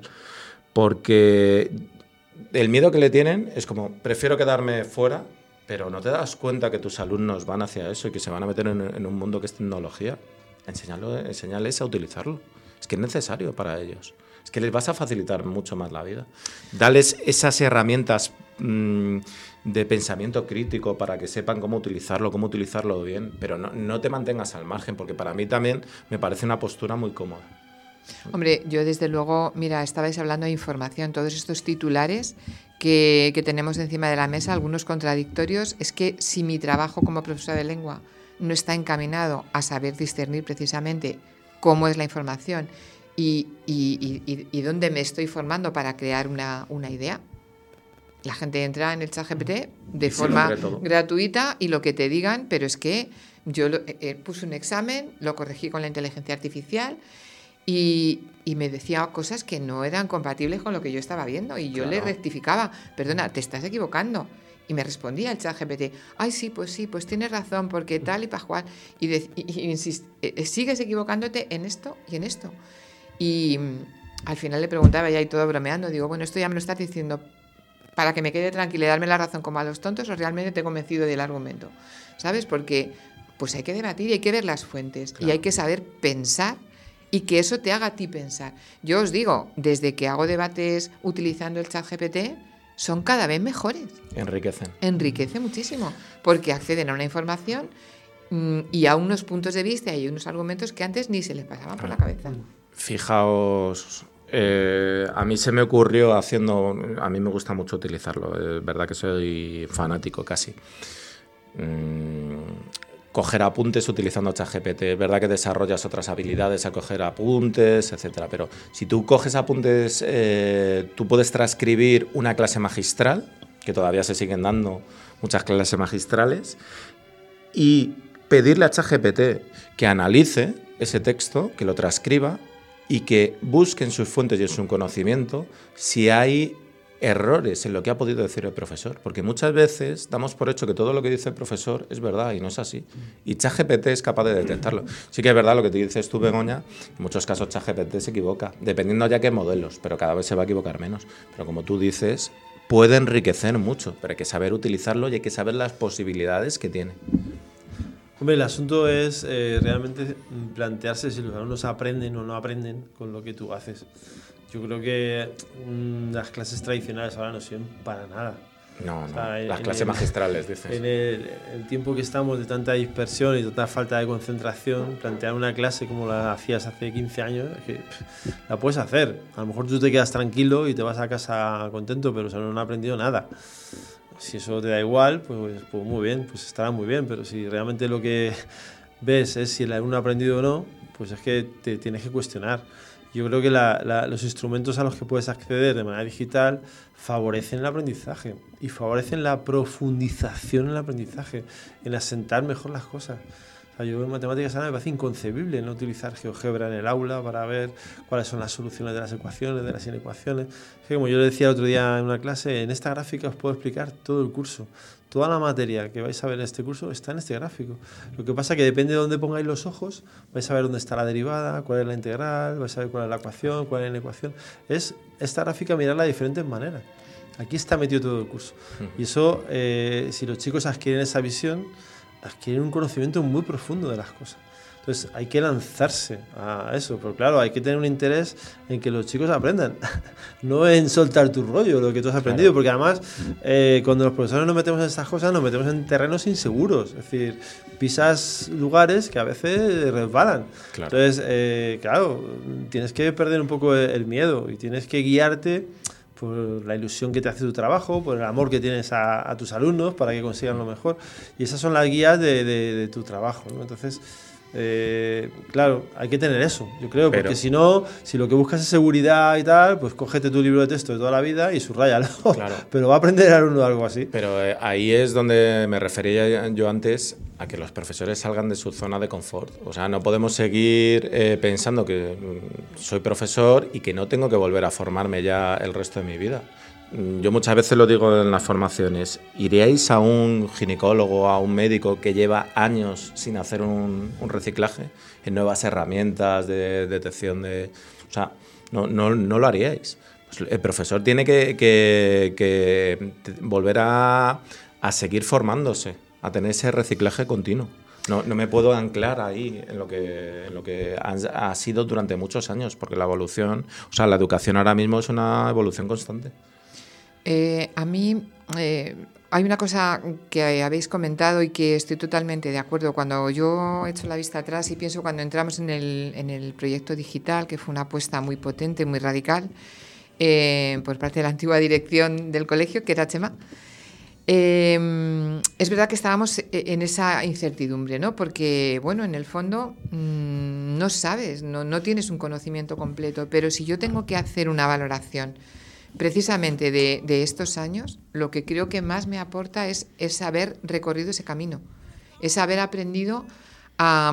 S4: porque el miedo que le tienen es como, prefiero quedarme fuera, pero no te das cuenta que tus alumnos van hacia eso y que se van a meter en, en un mundo que es tecnología. Enseñarlo, enseñarles a utilizarlo. Es que es necesario para ellos. Es que les vas a facilitar mucho más la vida. Dales esas herramientas mmm, de pensamiento crítico para que sepan cómo utilizarlo, cómo utilizarlo bien, pero no, no te mantengas al margen, porque para mí también me parece una postura muy cómoda.
S3: Hombre, yo desde luego, mira, estabais hablando de información, todos estos titulares que, que tenemos encima de la mesa, algunos contradictorios, es que si mi trabajo como profesora de lengua no está encaminado a saber discernir precisamente cómo es la información y, y, y, y dónde me estoy formando para crear una, una idea, la gente entra en el ChatGPT de forma gratuita y lo que te digan, pero es que yo lo, eh, puse un examen, lo corregí con la inteligencia artificial y, y me decía cosas que no eran compatibles con lo que yo estaba viendo y yo claro. le rectificaba, perdona, te estás equivocando. Y me respondía el ChatGPT, ay, sí, pues sí, pues tienes razón, porque tal y pascual. Y, de, y, y insist, eh, sigues equivocándote en esto y en esto. Y al final le preguntaba ya y todo bromeando, digo, bueno, esto ya me lo estás diciendo para que me quede tranquila y darme la razón como a los tontos, o realmente te he convencido del argumento, ¿sabes? Porque pues hay que debatir y hay que ver las fuentes claro. y hay que saber pensar y que eso te haga a ti pensar. Yo os digo, desde que hago debates utilizando el ChatGPT, son cada vez mejores.
S4: Enriquecen.
S3: Enriquece muchísimo, porque acceden a una información mmm, y a unos puntos de vista y a unos argumentos que antes ni se les pasaban por la cabeza.
S4: Fijaos, eh, a mí se me ocurrió haciendo, a mí me gusta mucho utilizarlo, es verdad que soy fanático casi. Mm, coger apuntes utilizando ChatGPT, es verdad que desarrollas otras habilidades a coger apuntes, etcétera, pero si tú coges apuntes, eh, tú puedes transcribir una clase magistral, que todavía se siguen dando muchas clases magistrales, y pedirle a ChatGPT que analice ese texto, que lo transcriba y que busque en sus fuentes y en su conocimiento si hay errores en lo que ha podido decir el profesor, porque muchas veces damos por hecho que todo lo que dice el profesor es verdad y no es así, y ChatGPT es capaz de detectarlo. Sí que es verdad lo que te dices tú, Begoña, en muchos casos ChatGPT se equivoca, dependiendo ya qué modelos, pero cada vez se va a equivocar menos, pero como tú dices, puede enriquecer mucho, pero hay que saber utilizarlo y hay que saber las posibilidades que tiene.
S2: Hombre, el asunto es eh, realmente plantearse si los alumnos aprenden o no aprenden con lo que tú haces. Yo creo que mmm, las clases tradicionales ahora no sirven para nada.
S4: No, no,
S2: o sea,
S4: las
S2: en
S4: clases
S2: el,
S4: magistrales, dices.
S2: En el, el tiempo que estamos de tanta dispersión y tanta falta de concentración, plantear una clase como la hacías hace quince años, es que pff, la puedes hacer. A lo mejor tú te quedas tranquilo y te vas a casa contento, pero o sea, no han aprendido nada. Si eso te da igual, pues, pues muy bien, pues estará muy bien, pero si realmente lo que ves es si el alumno ha aprendido o no, pues es que te tienes que cuestionar. Yo creo que la, la, los instrumentos a los que puedes acceder de manera digital favorecen el aprendizaje y favorecen la profundización en el aprendizaje, en asentar mejor las cosas. O sea, yo en matemáticas ahora me parece inconcebible no utilizar GeoGebra en el aula para ver cuáles son las soluciones de las ecuaciones, de las inecuaciones. Es que como yo le decía el otro día en una clase, en esta gráfica os puedo explicar todo el curso. Toda la materia que vais a ver en este curso está en este gráfico. Lo que pasa es que depende de dónde pongáis los ojos, vais a ver dónde está la derivada, cuál es la integral, vais a ver cuál es la ecuación, cuál es la inecuación. Es esta gráfica mirarla de diferentes maneras. Aquí está metido todo el curso. Y eso, eh, si los chicos adquieren esa visión, adquieren un conocimiento muy profundo de las cosas. Entonces hay que lanzarse a eso, pero claro, hay que tener un interés en que los chicos aprendan, no en soltar tu rollo, lo que tú has aprendido, claro. Porque además eh, cuando los profesores nos metemos en estas cosas, nos metemos en terrenos inseguros, es decir, pisas lugares que a veces resbalan. Claro. Entonces, eh, claro, tienes que perder un poco el miedo y tienes que guiarte por la ilusión que te hace tu trabajo, por el amor que tienes a, a tus alumnos para que consigan lo mejor. Y esas son las guías de, de, de tu trabajo, ¿no? Entonces, eh, claro, hay que tener eso, yo creo, Pero, porque si no, si lo que buscas es seguridad y tal, pues cógete tu libro de texto de toda la vida y subráyalo. Claro. Pero va a aprender el alumno algo así.
S4: Pero eh, ahí es donde me refería yo antes a que los profesores salgan de su zona de confort. O sea, no podemos seguir eh, pensando que mm, soy profesor y que no tengo que volver a formarme ya el resto de mi vida. Yo muchas veces lo digo en las formaciones, ¿iríais a un ginecólogo, a un médico que lleva años sin hacer un, un reciclaje en nuevas herramientas de detección de... O sea, no, no, no lo haríais. Pues el profesor tiene que, que, que volver a, a seguir formándose, a tener ese reciclaje continuo. No, no me puedo anclar ahí en lo que, en lo que ha, ha sido durante muchos años, porque la evolución, o sea, la educación ahora mismo es una evolución constante.
S3: Eh, a mí eh, hay una cosa que habéis comentado y que estoy totalmente de acuerdo. Cuando yo echo la vista atrás y pienso cuando entramos en el, en el proyecto digital, que fue una apuesta muy potente, muy radical, eh, por parte de la antigua dirección del colegio, que era Chema, eh, es verdad que estábamos en esa incertidumbre, ¿no? Porque, bueno, en el fondo mmm, no sabes, no, no tienes un conocimiento completo, pero si yo tengo que hacer una valoración precisamente de, de estos años, lo que creo que más me aporta es, es haber recorrido ese camino, es haber aprendido a,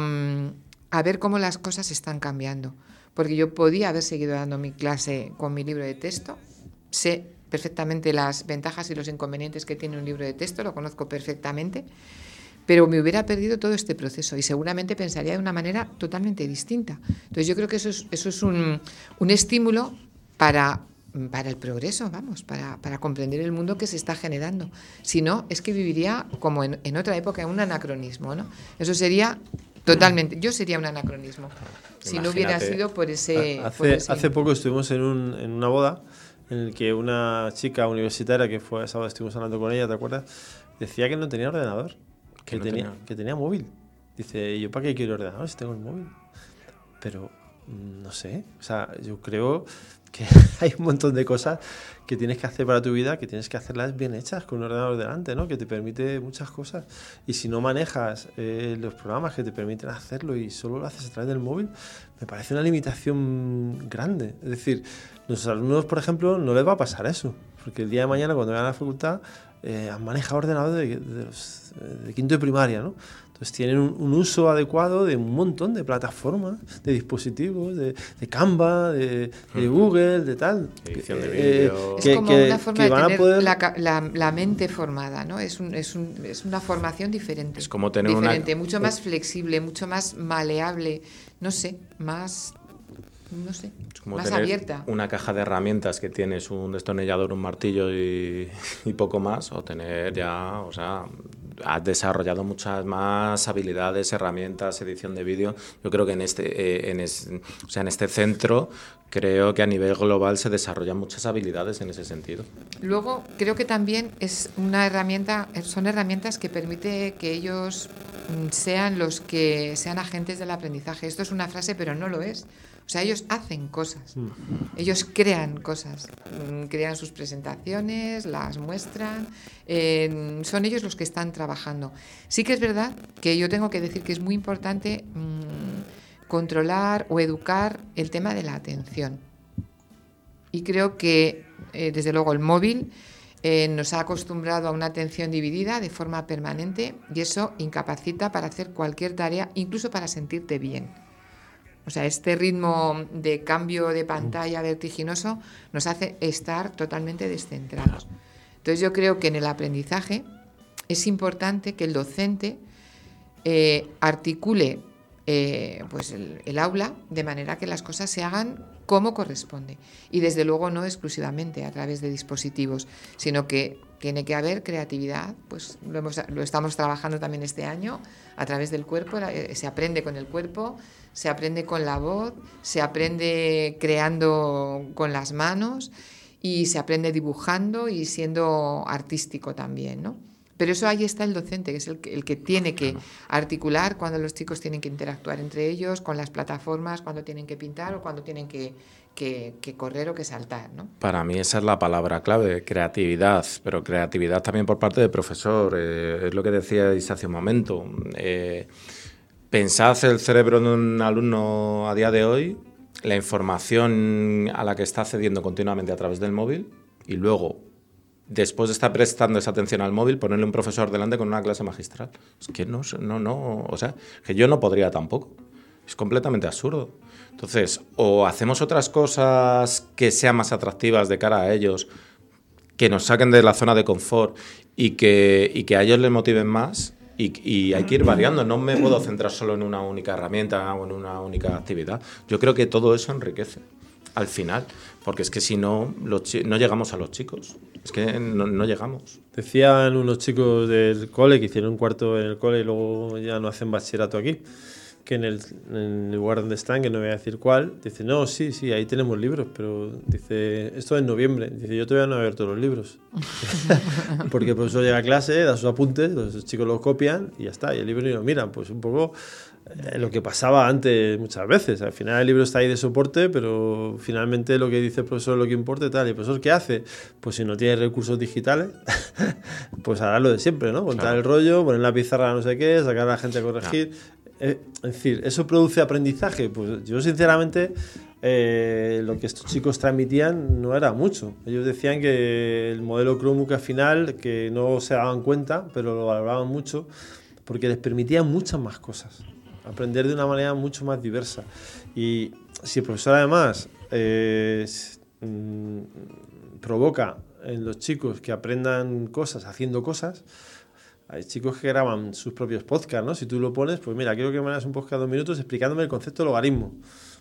S3: a ver cómo las cosas están cambiando. Porque yo podía haber seguido dando mi clase con mi libro de texto, sé perfectamente las ventajas y los inconvenientes que tiene un libro de texto, lo conozco perfectamente, pero me hubiera perdido todo este proceso y seguramente pensaría de una manera totalmente distinta. Entonces yo creo que eso es, eso es un, un estímulo para... para el progreso, vamos, para, para comprender el mundo que se está generando. Si no, es que viviría como en, en otra época, en un anacronismo, ¿no? Eso sería totalmente, yo sería un anacronismo, si Imagínate. no hubiera sido por ese...
S2: Hace,
S3: por ese...
S2: hace poco estuvimos en, un, en una boda en el que una chica universitaria que fue a esa boda, estuvimos hablando con ella, ¿te acuerdas? Decía que no tenía ordenador, que, no tenía, tenía? que tenía móvil. Dice, ¿y yo para qué quiero ordenador si tengo el móvil? Pero, no sé, o sea, yo creo... que hay un montón de cosas que tienes que hacer para tu vida, que tienes que hacerlas bien hechas con un ordenador delante, ¿no? Que te permite muchas cosas. Y si no manejas eh, los programas que te permiten hacerlo y solo lo haces a través del móvil, me parece una limitación grande. Es decir, los alumnos, por ejemplo, no les va a pasar eso, porque el día de mañana cuando vayan a la facultad eh, han manejado ordenador de, de, los, de quinto de primaria, ¿no? Entonces tienen un, un uso adecuado de un montón de plataformas, de dispositivos, de, de Canva, de, de Google, de tal.
S4: Edición de
S2: eh,
S4: vídeo.
S3: Es
S2: que,
S3: como
S2: que,
S3: una forma
S2: que
S3: de tener
S2: poder...
S3: la, la, la mente formada, ¿no? Es, un, es, un, es una formación diferente.
S4: Es como tener
S3: diferente,
S4: una...
S3: mucho más flexible, mucho más maleable, no sé, más... no sé,
S4: es como
S3: más
S4: tener
S3: abierta.
S4: Una caja de herramientas que tienes un destornillador, un martillo y, y poco más, o tener ya, o sea, has desarrollado muchas más habilidades, herramientas, edición de vídeo. Yo creo que en este, eh, en es, o sea, en este centro creo que a nivel global se desarrollan muchas habilidades en ese sentido.
S3: Luego creo que también es una herramienta, son herramientas que permite que ellos sean los que sean agentes del aprendizaje. Esto es una frase, pero no lo es. O sea, ellos hacen cosas, ellos crean cosas, crean sus presentaciones, las muestran, eh, son ellos los que están trabajando. Sí que es verdad que yo tengo que decir que es muy importante mmm, controlar o educar el tema de la atención. Y creo que, eh, desde luego, el móvil eh, nos ha acostumbrado a una atención dividida de forma permanente y eso incapacita para hacer cualquier tarea, incluso para sentirte bien. O sea, este ritmo de cambio de pantalla vertiginoso nos hace estar totalmente descentrados. Entonces yo creo que en el aprendizaje es importante que el docente eh, articule eh, pues el, el aula de manera que las cosas se hagan como corresponde. Y desde luego no exclusivamente a través de dispositivos, sino que tiene que haber creatividad, pues lo, hemos, lo estamos trabajando también este año a través del cuerpo, se aprende con el cuerpo, se aprende con la voz, se aprende creando con las manos y se aprende dibujando y siendo artístico también, ¿no? Pero eso ahí está el docente, que es el que, el que tiene que articular cuando los chicos tienen que interactuar entre ellos, con las plataformas, cuando tienen que pintar o cuando tienen que, que, que correr o que saltar, ¿no?
S4: Para mí esa es la palabra clave, creatividad, pero creatividad también por parte del profesor. Eh, es lo que decíais hace un momento. Eh, pensad el cerebro de un alumno a día de hoy, la información a la que está accediendo continuamente a través del móvil y luego, después de estar prestando esa atención al móvil, ponerle un profesor delante con una clase magistral. Es que no, no, no, o sea, que yo no podría tampoco. Es completamente absurdo. Entonces, o hacemos otras cosas que sean más atractivas de cara a ellos, que nos saquen de la zona de confort y que, y que a ellos les motiven más, y, y hay que ir variando. No me puedo centrar solo en una única herramienta o en una única actividad. Yo creo que todo eso enriquece al final, porque es que si no, los chi- no llegamos a los chicos. Es que no, no llegamos.
S2: Decían unos chicos del cole que hicieron un cuarto en el cole y luego ya no hacen bachillerato aquí, que en el, en el lugar donde están, que no voy a decir cuál, dice, no, sí, sí, ahí tenemos libros, pero dice, esto es en noviembre, dice, yo todavía no he abierto los libros. Porque el profesor llega a clase, da sus apuntes, los chicos los copian y ya está, y el libro ni lo miran. Pues un poco eh, lo que pasaba antes muchas veces. Al final el libro está ahí de soporte, pero finalmente lo que dice el profesor es lo que importa y tal. ¿Y el profesor qué hace? Pues si no tiene recursos digitales, pues hará lo de siempre, ¿no? Contar claro. el rollo, poner la pizarra no sé qué, sacar a la gente a corregir. Claro. Es decir, ¿eso produce aprendizaje? Pues yo sinceramente eh, lo que estos chicos transmitían no era mucho. Ellos decían que el modelo Chromebook al final, que no se daban cuenta, pero lo valoraban mucho, porque les permitía muchas más cosas, aprender de una manera mucho más diversa. Y si el profesor además eh, mmm, provoca en los chicos que aprendan cosas haciendo cosas. Hay chicos que graban sus propios podcasts, ¿no? Si tú lo pones, pues mira, quiero que me hagas un podcast de dos minutos explicándome el concepto de logaritmo.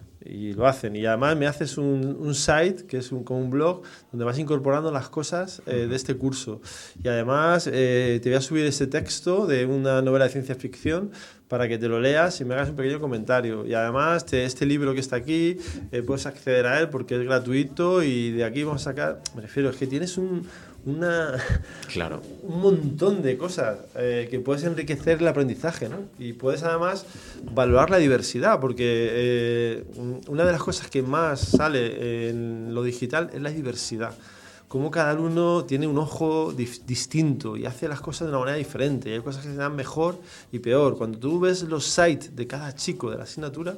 S2: Y lo hacen. Y además me haces un, un site, que es un, como un blog, donde vas incorporando las cosas eh, de este curso. Y además eh, te voy a subir ese texto de una novela de ciencia ficción para que te lo leas y me hagas un pequeño comentario. Y además te, este libro que está aquí, eh, puedes acceder a él porque es gratuito y de aquí vamos a sacar... Me refiero, es que tienes un... Una,
S4: claro.
S2: un montón de cosas eh, que puedes enriquecer el aprendizaje, ¿no? Y puedes además valorar la diversidad, porque eh, una de las cosas que más sale en lo digital es la diversidad. Cómo cada alumno tiene un ojo dif- distinto y hace las cosas de una manera diferente. Y hay cosas que se dan mejor y peor. Cuando tú ves los sites de cada chico de la asignatura,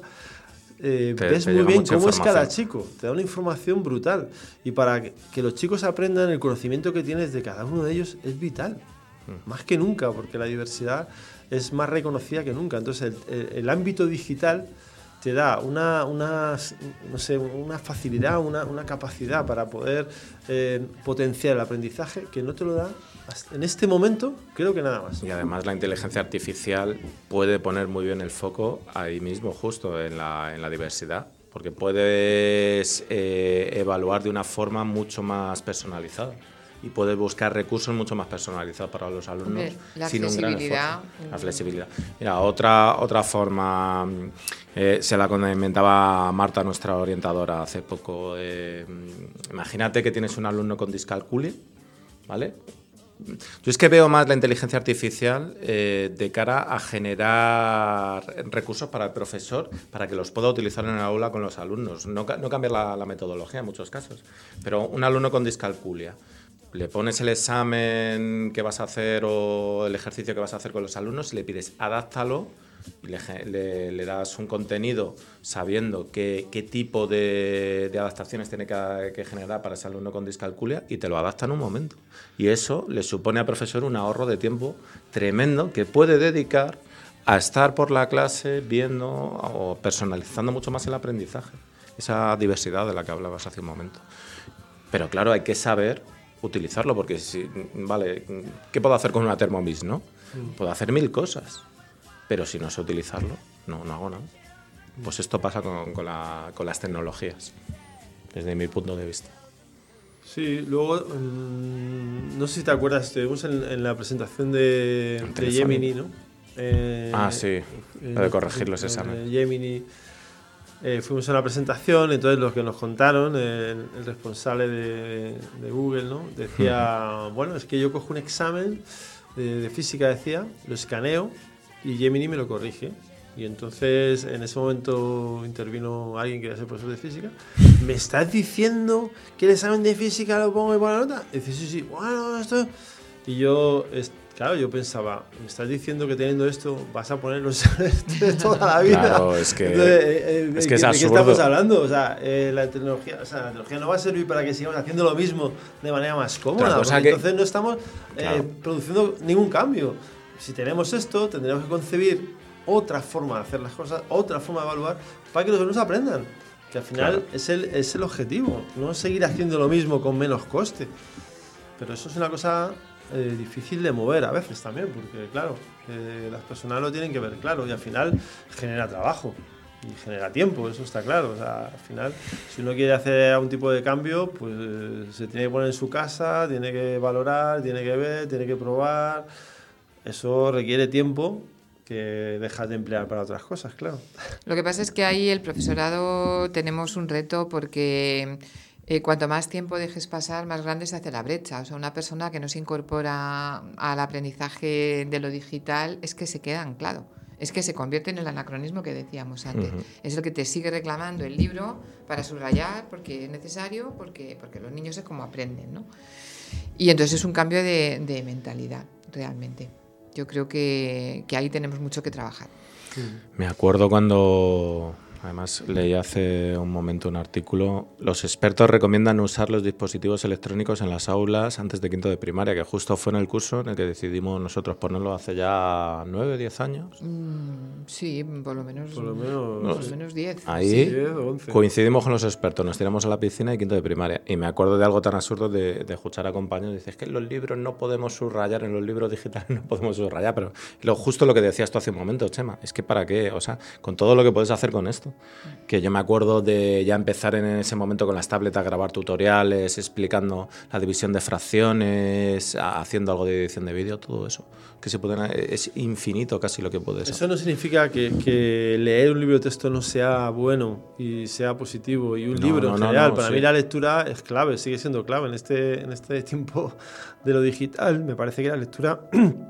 S2: Eh, te, ves te muy bien cómo es cada chico, te da una información brutal y para que, que los chicos aprendan el conocimiento que tienes de cada uno de ellos es vital, mm. más que nunca, porque la diversidad es más reconocida que nunca. Entonces el, el, el ámbito digital te da una, una, no sé, una facilidad, una, una capacidad para poder eh, potenciar el aprendizaje que no te lo da en este momento, creo que nada más.
S4: Y además la inteligencia artificial puede poner muy bien el foco ahí mismo, justo en la, en la diversidad, porque puedes eh, evaluar de una forma mucho más personalizada y puedes buscar recursos mucho más personalizados para los alumnos.
S3: Hombre, la
S4: sin
S3: flexibilidad.
S4: Un gran esfuerzo. La flexibilidad. Mira, otra, otra forma, eh, se la comentaba Marta, nuestra orientadora, hace poco. Eh, imagínate que tienes un alumno con discalculia, ¿vale? Yo es que veo más la inteligencia artificial eh, de cara a generar recursos para el profesor para que los pueda utilizar en el aula con los alumnos. No, no cambiar la, la metodología en muchos casos, pero un alumno con discalculia, le pones el examen que vas a hacer o el ejercicio que vas a hacer con los alumnos y le pides adáptalo y le, le, le das un contenido sabiendo qué, qué tipo de, de adaptaciones tiene que, que generar para ese alumno con discalculia y te lo adapta en un momento. Y eso le supone al profesor un ahorro de tiempo tremendo que puede dedicar a estar por la clase viendo o personalizando mucho más el aprendizaje. Esa diversidad de la que hablabas hace un momento. Pero claro, hay que saber utilizarlo porque, si, vale, ¿qué puedo hacer con una Thermomix, no? Puedo hacer mil cosas. Pero si no sé utilizarlo, no, no hago nada. Pues esto pasa con, con, la, con las tecnologías. desde mi punto de vista.
S2: Sí, luego, mmm, no sé si te acuerdas, estuvimos en, en la presentación de, de Gemini, ¿no? Eh,
S4: ah, sí, lo de corregir los exámenes.
S2: Gemini. Eh, fuimos a una presentación, entonces lo que nos contaron, el, el responsable de, de Google, ¿no? Decía, uh-huh. bueno, es que yo cojo un examen de, de física, decía, lo escaneo y Gemini me lo corrige. Y entonces en ese momento intervino alguien que era el profesor de física. ¿Me estás diciendo que el examen de física lo pongo y buena nota? Y dice, sí, sí, bueno, esto... Y yo, claro, yo pensaba, ¿me estás diciendo que teniendo esto vas a poner los exámenes de toda la vida?
S4: Claro, es que,
S2: entonces, eh,
S4: es, que es
S2: ¿de
S4: absurdo.
S2: qué estamos hablando? O sea, eh, la tecnología, o sea, la tecnología no va a servir para que sigamos haciendo lo mismo de manera más cómoda, porque que, entonces no estamos eh, claro. produciendo ningún cambio. Si tenemos esto, tendremos que concebir otra forma de hacer las cosas, otra forma de evaluar, para que los alumnos aprendan. Que al final claro. es, el, es el objetivo, no seguir haciendo lo mismo con menos coste. Pero eso es una cosa eh, difícil de mover a veces también, porque claro, eh, las personas lo tienen que ver claro y al final genera trabajo y genera tiempo, eso está claro. O sea, al final, si uno quiere hacer algún tipo de cambio, pues eh, se tiene que poner en su casa, tiene que valorar, tiene que ver, tiene que probar. Eso requiere tiempo que dejas de emplear para otras cosas, claro.
S3: Lo que pasa es que ahí el profesorado tenemos un reto porque eh, cuanto más tiempo dejes pasar, más grande se hace la brecha. O sea, una persona que no se incorpora al aprendizaje de lo digital es que se queda anclado. Es que se convierte en el anacronismo que decíamos antes. Uh-huh. Es el que te sigue reclamando el libro para subrayar porque es necesario, porque, porque los niños es como aprenden, ¿no? Y entonces es un cambio de, de mentalidad, realmente. Yo creo que, que ahí tenemos mucho que trabajar.
S4: Me acuerdo cuando, además leí hace un momento un artículo, los expertos recomiendan usar los dispositivos electrónicos en las aulas antes de quinto de primaria, que justo fue en el curso en el que decidimos nosotros ponerlo hace ya nueve, diez años.
S3: Mm, sí, por lo menos
S2: por lo menos,
S3: no, por lo menos diez.
S4: Ahí
S3: sí.
S2: diez, once.
S4: Coincidimos con los expertos, nos tiramos a la piscina de quinto de primaria. Y me acuerdo de algo tan absurdo de, de escuchar a compañeros, dices que en los libros no podemos subrayar, en los libros digitales no podemos subrayar, pero lo, justo lo que decías tú hace un momento, Chema, es que para qué, o sea, con todo lo que puedes hacer con esto. Que yo me acuerdo de ya empezar en ese momento con las tabletas a grabar tutoriales, explicando la división de fracciones, haciendo algo de edición de vídeo, todo eso. Que se pueden, es infinito casi lo que puedes hacer.
S2: Eso no significa que, que leer un libro de texto no sea bueno y sea positivo. Y un no, libro no, en general, no, no, para sí. mí la lectura es clave, sigue siendo clave. En este, en este tiempo de lo digital, me parece que la lectura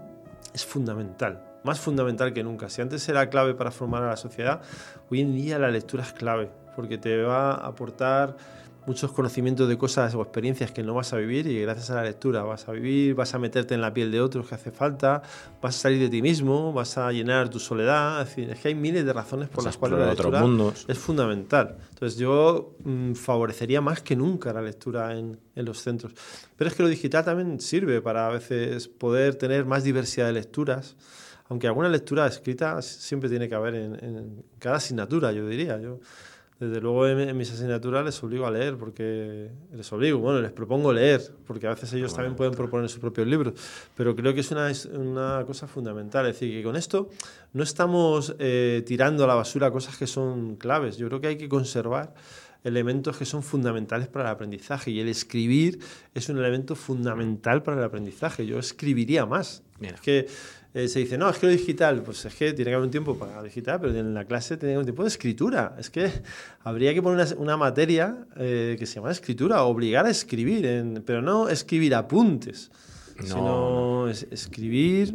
S2: es fundamental. Más fundamental que nunca. Si antes era clave para formar a la sociedad, hoy en día la lectura es clave, porque te va a aportar muchos conocimientos de cosas o experiencias que no vas a vivir y gracias a la lectura vas a vivir, vas a meterte en la piel de otros que hace falta, vas a salir de ti mismo, vas a llenar tu soledad. Es decir, es que hay miles de razones por las cuales la lectura es fundamental. Entonces yo mmm, favorecería más que nunca la lectura en, en los centros. Pero es que lo digital también sirve para a veces poder tener más diversidad de lecturas. Aunque alguna lectura escrita siempre tiene que haber en, en cada asignatura, yo diría. Yo, desde luego, en, en mis asignaturas les obligo a leer, porque les obligo, bueno, les propongo leer, porque a veces ellos bueno, también pueden proponer sus propios libros. Pero creo que es una, una cosa fundamental. Es decir, que con esto no estamos eh, tirando a la basura cosas que son claves. Yo creo que hay que conservar elementos que son fundamentales para el aprendizaje. Y el escribir es un elemento fundamental para el aprendizaje. Yo escribiría más. Mira. Es que Eh, se dice, no, es que lo digital, pues es que tiene que haber un tiempo para digital, pero en la clase tiene que haber un tiempo de escritura. Es que habría que poner una, una materia eh, que se llama escritura, obligar a escribir, en, pero no escribir apuntes, no, sino no. Es, escribir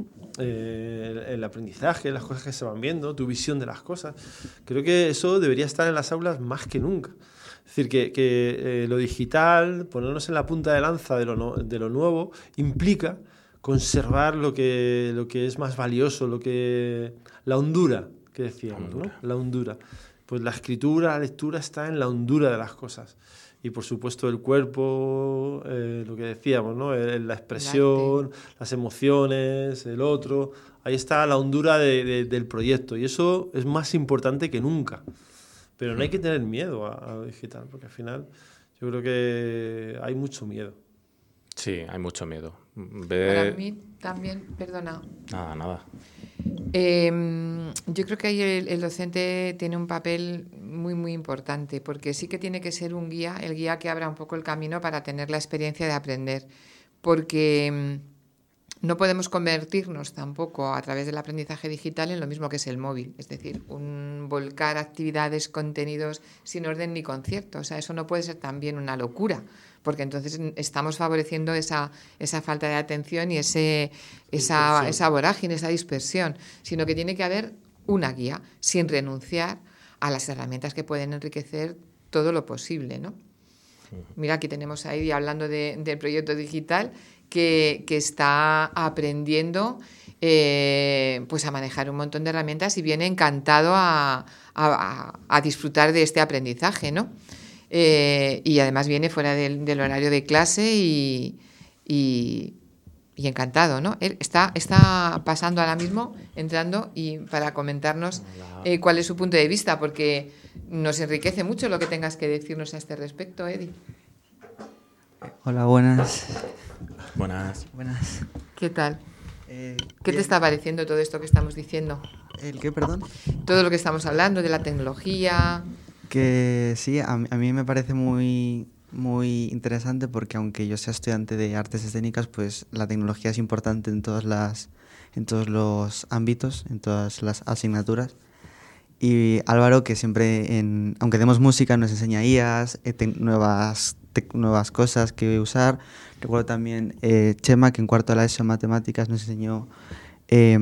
S2: eh, el, el aprendizaje, las cosas que se van viendo, tu visión de las cosas. Creo que eso debería estar en las aulas más que nunca. Es decir, que, que eh, lo digital, ponernos en la punta de lanza de lo, no, de lo nuevo, implica conservar lo que, lo que es más valioso, lo que la hondura que decíamos, ¿no? La hondura. Pues la escritura, la lectura está en la hondura de las cosas. Y por supuesto el cuerpo, eh, lo que decíamos, ¿no? La expresión, las emociones, el otro. Ahí está la hondura de, de, del proyecto. Y eso es más importante que nunca. Pero no hay que tener miedo a, a lo digital, porque al final yo creo que hay mucho miedo.
S4: Sí, hay mucho miedo.
S3: Ve... Para mí también, perdona.
S4: Nada, nada.
S3: Eh, yo creo que ahí el, el docente tiene un papel muy muy, muy importante, porque sí que tiene que ser un guía, el guía que abra un poco el camino para tener la experiencia de aprender, porque no podemos convertirnos tampoco a través del aprendizaje digital en lo mismo que es el móvil, es decir, un volcar actividades, contenidos sin orden ni concierto. O sea, eso no puede ser también una locura, porque entonces estamos favoreciendo esa, esa falta de atención y ese, esa, esa vorágine, esa dispersión, sino que tiene que haber una guía sin renunciar a las herramientas que pueden enriquecer todo lo posible, ¿no? Mira, aquí tenemos a Heidi hablando de, del proyecto digital que, que está aprendiendo eh, pues a manejar un montón de herramientas y viene encantado a, a, a disfrutar de este aprendizaje, ¿no? Eh, y además viene fuera del, del horario de clase y, y, y encantado, ¿no? Él está, está pasando ahora mismo, entrando y para comentarnos eh, cuál es su punto de vista, porque nos enriquece mucho lo que tengas que decirnos a este respecto, Edi.
S5: Hola, buenas.
S4: Buenas.
S5: Buenas.
S3: ¿Qué tal?
S5: Eh,
S3: ¿Qué
S5: bien.
S3: te está pareciendo todo esto que estamos diciendo?
S5: ¿El qué, perdón?
S3: Todo lo que estamos hablando de la tecnología.
S5: Que sí, a, mí- a mí me parece muy, muy interesante porque aunque yo sea estudiante de artes escénicas, pues la tecnología es importante en todas las, en todos los ámbitos, en todas las asignaturas. Y Álvaro, que siempre, en, aunque demos música, nos enseña I As, eh, te- nuevas, te- nuevas cosas que usar. Recuerdo también eh, Chema, que en cuarto de la ESO en matemáticas nos enseñó, eh,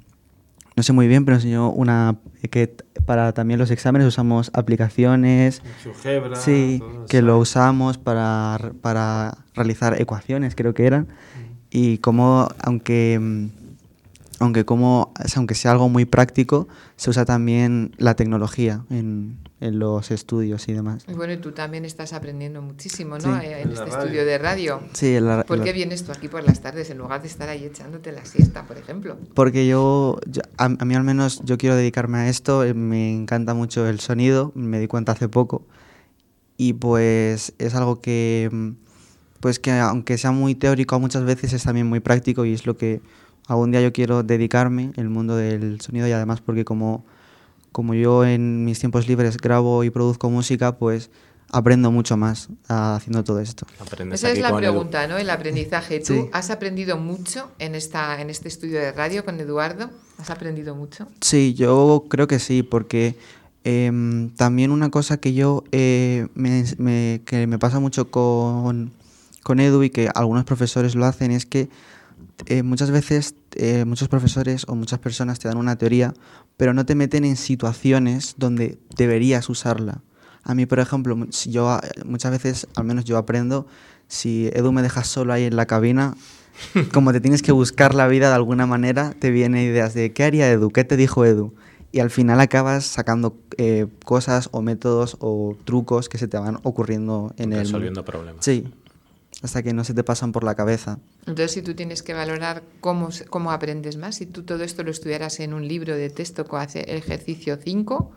S5: no sé muy bien, pero nos enseñó una que t- para también los exámenes usamos aplicaciones.
S2: GeoGebra,
S5: Sí,
S2: todo
S5: que
S2: eso.
S5: lo usamos para, r- para realizar ecuaciones, creo que eran. Y como, aunque, mm, aunque, como, o sea, aunque sea algo muy práctico, se usa también la tecnología en, en los estudios y demás.
S3: Y bueno, y tú también estás aprendiendo muchísimo, ¿no?
S5: Sí.
S3: Eh,
S2: En
S3: En
S2: la
S3: este
S2: radio.
S3: estudio de radio.
S5: Sí, en la-
S3: ¿Por
S5: en
S3: qué
S5: la-
S3: vienes tú aquí por las tardes en lugar de estar ahí echándote la siesta, por ejemplo?
S5: Porque yo, yo- a, a mí al menos, yo quiero dedicarme a esto, eh, me encanta mucho el sonido, me di cuenta hace poco, y pues es algo que, mm, pues que aunque sea muy teórico muchas veces es también muy práctico y es lo que algún día yo quiero dedicarme, el mundo del sonido, y además porque como, como yo en mis tiempos libres grabo y produzco música, pues aprendo mucho más ah, haciendo todo esto.
S4: Aprendes
S3: Esa es
S4: aquí
S3: la
S4: con Edu.
S3: pregunta, ¿no? El aprendizaje. ¿Tú
S5: Sí.
S3: has aprendido mucho en, esta, en este estudio de radio con Eduardo? ¿Has aprendido mucho?
S5: Sí, yo creo que sí, porque em, también una cosa que yo eh, me, me- que me pasa mucho con, con Edu y que algunos profesores lo hacen es que eh, muchas veces eh, muchos profesores o muchas personas te dan una teoría, pero no te meten en situaciones donde deberías usarla. A mí, por ejemplo, mu- si yo, eh, muchas veces, al menos yo aprendo, si Edu me deja solo ahí en la cabina, como te tienes que buscar la vida de alguna manera, te vienen ideas de ¿qué haría Edu? ¿Qué te dijo Edu? Y al final acabas sacando eh, cosas o métodos o trucos que se te van ocurriendo en el...
S4: Resolviendo problemas.
S5: Sí, hasta que no se te pasan por la cabeza.
S3: Entonces, si tú tienes que valorar cómo, se- cómo aprendes más, si tú todo esto lo estudiaras en un libro de texto con hace- ejercicio cinco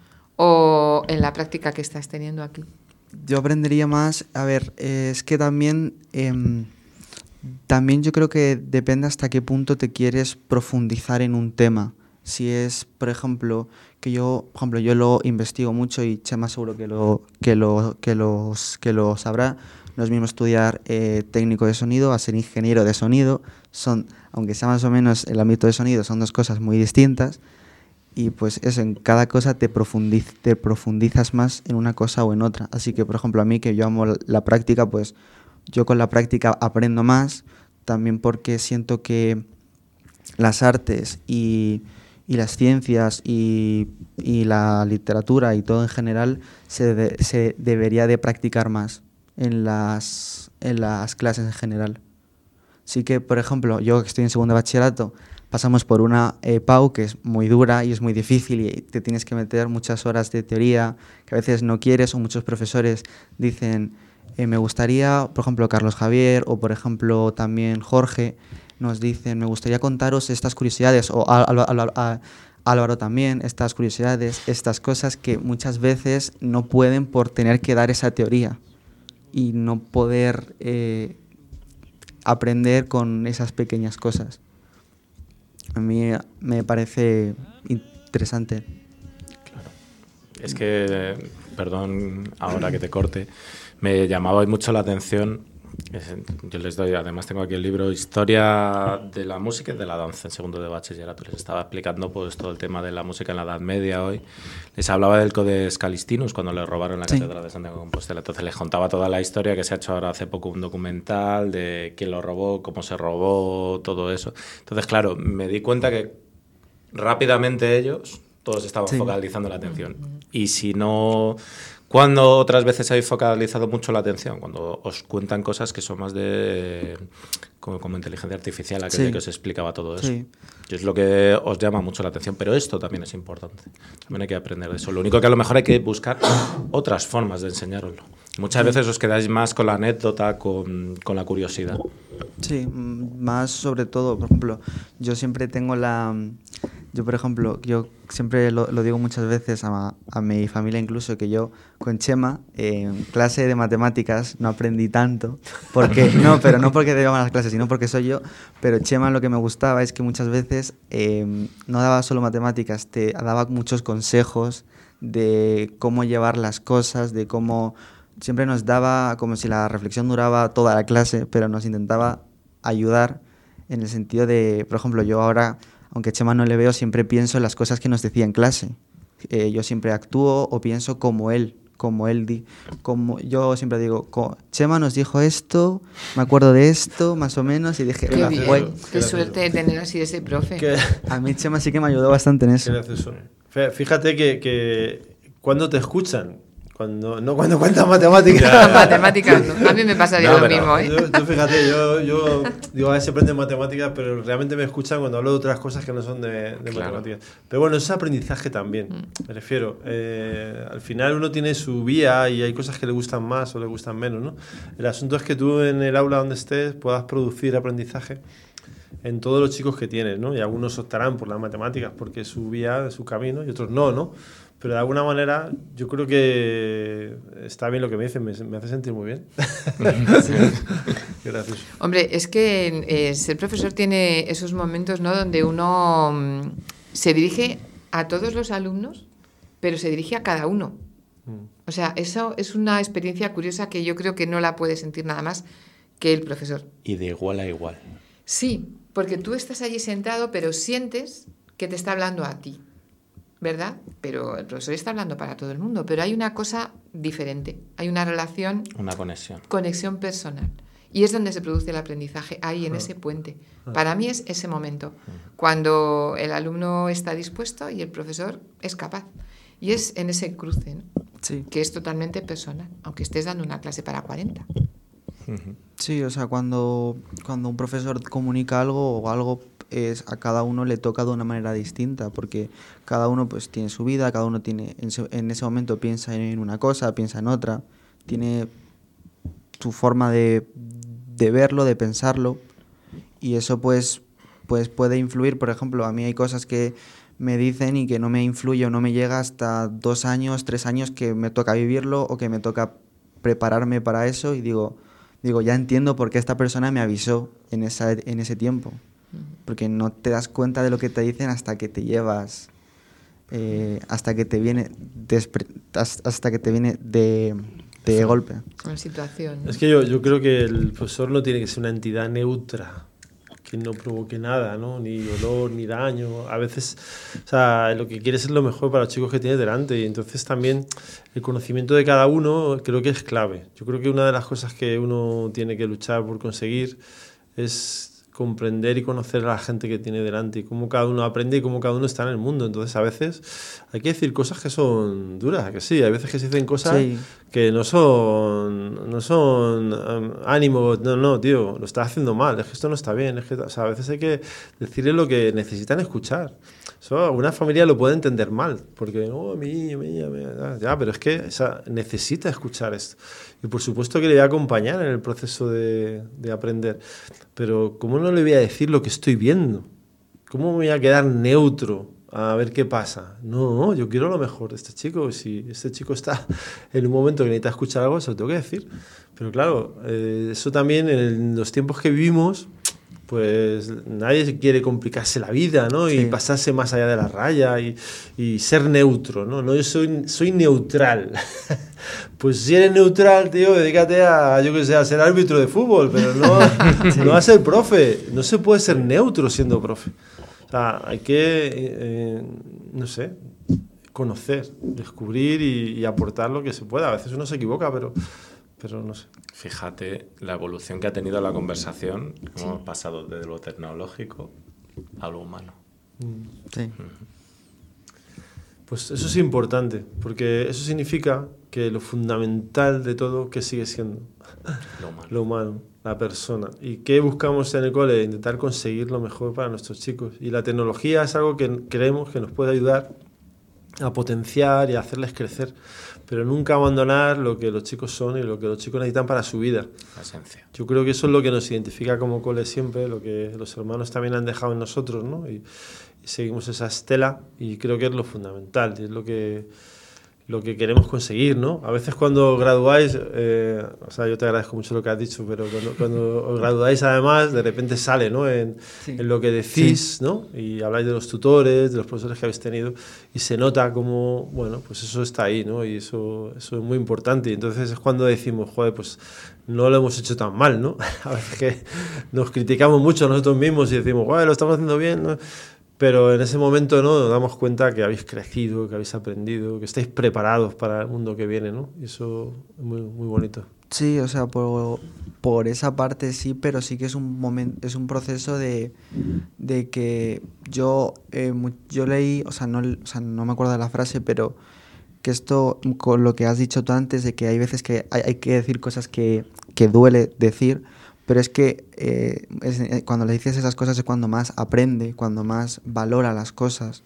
S3: o en la práctica que estás teniendo aquí.
S5: Yo aprendería más, a ver, eh, es que también, em, también yo creo que depende hasta qué punto te quieres profundizar en un tema. Si es, por ejemplo, que yo, por ejemplo, yo lo investigo mucho y Chema seguro que lo, que lo, que los, que lo sabrá. No es mismo estudiar eh, técnico de sonido a ser ingeniero de sonido. Son, aunque sea más o menos el ámbito de sonido, son dos cosas muy distintas. Y pues eso, en cada cosa te, profundiz- te profundizas más en una cosa o en otra. Así que, por ejemplo, a mí que yo amo la, la práctica, pues yo con la práctica aprendo más, también porque siento que las artes y, y las ciencias y, y la literatura y todo en general se, de- se debería de practicar más en las, en las clases en general. Sí que, por ejemplo, yo que estoy en segundo de bachillerato, pasamos por una eh, P A U que es muy dura y es muy difícil y te tienes que meter muchas horas de teoría que a veces no quieres, o muchos profesores dicen, eh, me gustaría, por ejemplo, Carlos Javier o, por ejemplo, también Jorge, nos dicen, me gustaría contaros estas curiosidades, o Á- Á- Á- Á- Álvaro también, estas curiosidades, estas cosas que muchas veces no pueden por tener que dar esa teoría y no poder eh, aprender con esas pequeñas cosas. A mí me parece interesante.
S4: Es que, perdón, ahora que te corte, me llamaba mucho la atención. Yo les doy, además tengo aquí el libro Historia de la música y de la danza en segundo de bachillerato. Les estaba explicando pues todo el tema de la música en la Edad Media hoy. Les hablaba del Codex Calistinus cuando le robaron la
S5: Sí.
S4: catedral de Santiago de Compostela. Entonces les contaba toda la historia, que se ha hecho ahora hace poco un documental de quién lo robó, cómo se robó, todo eso. Entonces, claro, me di cuenta que rápidamente ellos, todos estaban
S5: Sí.
S4: focalizando la atención. Y si no... ¿Cuándo otras veces habéis focalizado mucho la atención? Cuando os cuentan cosas que son más de... como, como inteligencia artificial, aquel
S5: Sí.
S4: día que os explicaba todo eso.
S5: Sí.
S4: Que es lo que os llama mucho la atención. Pero esto también es importante. También hay que aprender de eso. Lo único que a lo mejor hay que buscar otras formas de enseñaroslo. Muchas veces os quedáis más con la anécdota, con, con la curiosidad.
S5: Sí, mm, más sobre todo, por ejemplo, yo siempre tengo la... Yo, por ejemplo, yo siempre lo, lo digo muchas veces a, a mi familia incluso, que yo con Chema, eh, en clase de matemáticas, no aprendí tanto, porque no, pero no porque deba las clases, sino porque soy yo, pero Chema lo que me gustaba es que muchas veces eh, no daba solo matemáticas, te daba muchos consejos de cómo llevar las cosas, de cómo... Siempre nos daba como si la reflexión duraba toda la clase, pero nos intentaba ayudar en el sentido de, por ejemplo, yo ahora, aunque Chema no le veo, siempre pienso en las cosas que nos decía en clase. Eh, yo siempre actúo o pienso como él, como él, di, como yo siempre digo, co- Chema nos dijo esto, me acuerdo de esto, más o menos, y dije,
S3: Qué
S2: gracioso.
S3: bien,
S2: Qué
S3: qué
S2: gracioso.
S3: suerte de tener así ese profe.
S2: Que,
S5: a mí Chema sí que me ayudó bastante en
S2: qué
S5: eso.
S2: gracioso. Fí- Fíjate que, que cuando te escuchan, cuando, no cuando cuentas matemáticas.
S3: Las matemáticas, ¿no? A mí me pasaría
S4: No,
S3: lo
S4: pero-
S3: mismo, ¿eh?
S2: Yo, yo fíjate, yo, yo digo, a ver si aprenden matemáticas, pero realmente me escuchan cuando hablo de otras cosas que no son de, de
S4: Claro.
S2: matemáticas. Pero bueno, eso es aprendizaje también, me refiero. Eh, al final uno tiene su vía y hay cosas que le gustan más o le gustan menos, ¿no? El asunto es que tú en el aula donde estés puedas producir aprendizaje en todos los chicos que tienes, ¿no? Y algunos optarán por las matemáticas porque es su vía, es su camino, y otros no, ¿no? Pero de alguna manera yo creo que está bien lo que me dicen, me, me hace sentir muy bien. Gracias.
S3: Hombre, es que eh, ser profesor tiene esos momentos, ¿no?, donde uno mm, se dirige a todos los alumnos, pero se dirige a cada uno. O sea, eso es una experiencia curiosa que yo creo que no la puede sentir nada más que el profesor.
S4: Y de igual a igual.
S3: Sí, porque tú estás allí sentado, pero sientes que te está hablando a ti, ¿verdad? Pero el profesor está hablando para todo el mundo, pero hay una cosa diferente, hay una relación,
S4: Una conexión.
S3: conexión personal. Y es donde se produce el aprendizaje, ahí en ese puente. Para mí es ese momento, cuando el alumno está dispuesto y el profesor es capaz. Y es en ese cruce, ¿no?,
S5: Sí.
S3: que es totalmente personal, aunque estés dando una clase para cuarenta.
S5: Sí, o sea, cuando, cuando un profesor comunica algo o algo, es, a cada uno le toca de una manera distinta, porque cada uno pues tiene su vida, cada uno tiene en, su- en ese momento piensa en una cosa, piensa en otra, tiene su forma de, de verlo, de pensarlo, y eso pues, pues puede influir. Por ejemplo, a mí hay cosas que me dicen y que no me influye o no me llega hasta dos años, tres años que me toca vivirlo o que me toca prepararme para eso, y digo, digo ya entiendo por qué esta persona me avisó en, esa, en ese tiempo, porque no te das cuenta de lo que te dicen hasta que te llevas, eh, hasta que te viene, despre- has- hasta que te viene de, de golpe.
S3: Una situación, ¿no?
S2: Es que yo, yo creo que el profesor no tiene que ser una entidad neutra, que no provoque nada, ¿no? Ni dolor, ni daño. A veces, o sea, lo que quieres es lo mejor para los chicos que tienes delante, y entonces también el conocimiento de cada uno creo que es clave. Yo creo que una de las cosas que uno tiene que luchar por conseguir es comprender y conocer a la gente que tiene delante y cómo cada uno aprende y cómo cada uno está en el mundo. Entonces, a veces hay que decir cosas que son duras, que sí, hay veces que se dicen cosas
S5: Sí.
S2: que no son no son um, ánimo, no, no, tío, lo estás haciendo mal, es que esto no está bien, es que, o sea, a veces hay que decirle lo que necesitan escuchar. Eso alguna familia lo puede entender mal, porque, oh, mí, mí, mí, ya, pero es que o sea, necesita escuchar esto. Y por supuesto que le voy a acompañar en el proceso de, de aprender, pero ¿cómo no le voy a decir lo que estoy viendo? ¿Cómo me voy a quedar neutro a ver qué pasa? No, yo quiero lo mejor de este chico. Si este chico está en un momento que necesita escuchar algo, se lo tengo que decir. Pero claro, eh, eso también en los tiempos que vivimos pues nadie quiere complicarse la vida, ¿no?
S5: Sí.
S2: Y pasarse más allá de la raya y, y ser neutro, ¿no? No, yo soy, soy neutral. Pues si eres neutral, tío, dedícate a, yo que sé, a ser árbitro de fútbol, pero no, no a ser profe. No se puede ser neutro siendo profe. O sea, hay que, eh, no sé, conocer, descubrir y, y aportar lo que se pueda. A veces uno se equivoca, pero, pero no sé.
S4: Fíjate la evolución que ha tenido la conversación. Sí. Hemos pasado de lo tecnológico a lo humano.
S5: Sí.
S2: Pues eso es importante, porque eso significa que lo fundamental de todo, que sigue siendo
S4: lo humano.
S2: Lo humano, la persona. ¿Y qué buscamos en el cole? Intentar conseguir lo mejor para nuestros chicos. Y la tecnología es algo que creemos que nos puede ayudar a potenciar y a hacerles crecer, pero nunca abandonar lo que los chicos son y lo que los chicos necesitan para su vida.
S4: La esencia.
S2: Yo creo que eso es lo que nos identifica como cole siempre, lo que los hermanos también han dejado en nosotros, ¿no? Y, y seguimos esa estela y creo que es lo fundamental, y es lo que, lo que queremos conseguir, ¿no? A veces cuando graduáis, eh, o sea, yo te agradezco mucho lo que has dicho, pero cuando, cuando os graduáis además, de repente sale, ¿no? En, sí. en lo que decís, sí. ¿no? Y habláis de los tutores, de los profesores que habéis tenido, y se nota como, bueno, pues eso está ahí, ¿no? Y eso, eso es muy importante. Y entonces es cuando decimos, joder, pues no lo hemos hecho tan mal, ¿no? A veces que nos criticamos mucho a nosotros mismos y decimos, joder, lo estamos haciendo bien, ¿no? Pero en ese momento, ¿no?, nos damos cuenta que habéis crecido, que habéis aprendido, que estáis preparados para el mundo que viene, ¿no? Y eso es muy, muy bonito.
S5: Sí, o sea, por, por esa parte sí, pero sí que es un momento, es un proceso de, de que yo, eh, yo leí, o sea, no, o sea, no me acuerdo de la frase, pero que esto, con lo que has dicho tú antes, de que hay veces que hay, hay que decir cosas que, que duele decir, pero es que eh, es, cuando le dices esas cosas es cuando más aprende, cuando más valora las cosas.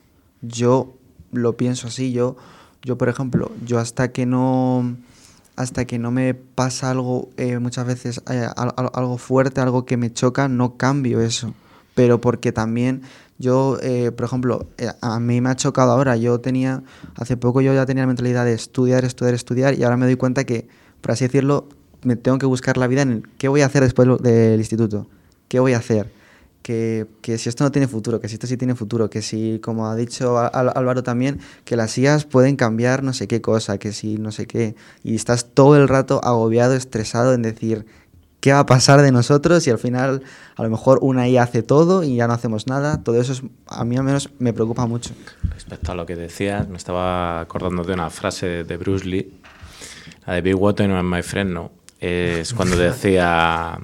S5: Yo lo pienso así, yo, yo por ejemplo, yo hasta que no, hasta que no me pasa algo, eh, muchas veces eh, algo fuerte, algo que me choca, no cambio eso. Pero porque también yo, eh, por ejemplo, eh, a mí me ha chocado ahora, yo tenía, hace poco yo ya tenía la mentalidad de estudiar, estudiar, estudiar, y ahora me doy cuenta que, por así decirlo, me tengo que buscar la vida en el qué voy a hacer después del instituto, qué voy a hacer, que, que si esto no tiene futuro, que si esto sí tiene futuro, que si, como ha dicho Álvaro también, que las I As pueden cambiar no sé qué cosa, que si no sé qué, y estás todo el rato agobiado, estresado en decir qué va a pasar de nosotros y al final a lo mejor una I A hace todo y ya no hacemos nada. Todo eso es, a mí al menos me preocupa mucho.
S4: Respecto a lo que decías, me estaba acordando de una frase de Bruce Lee, la de Big Water and My Friend, ¿no? Es cuando decía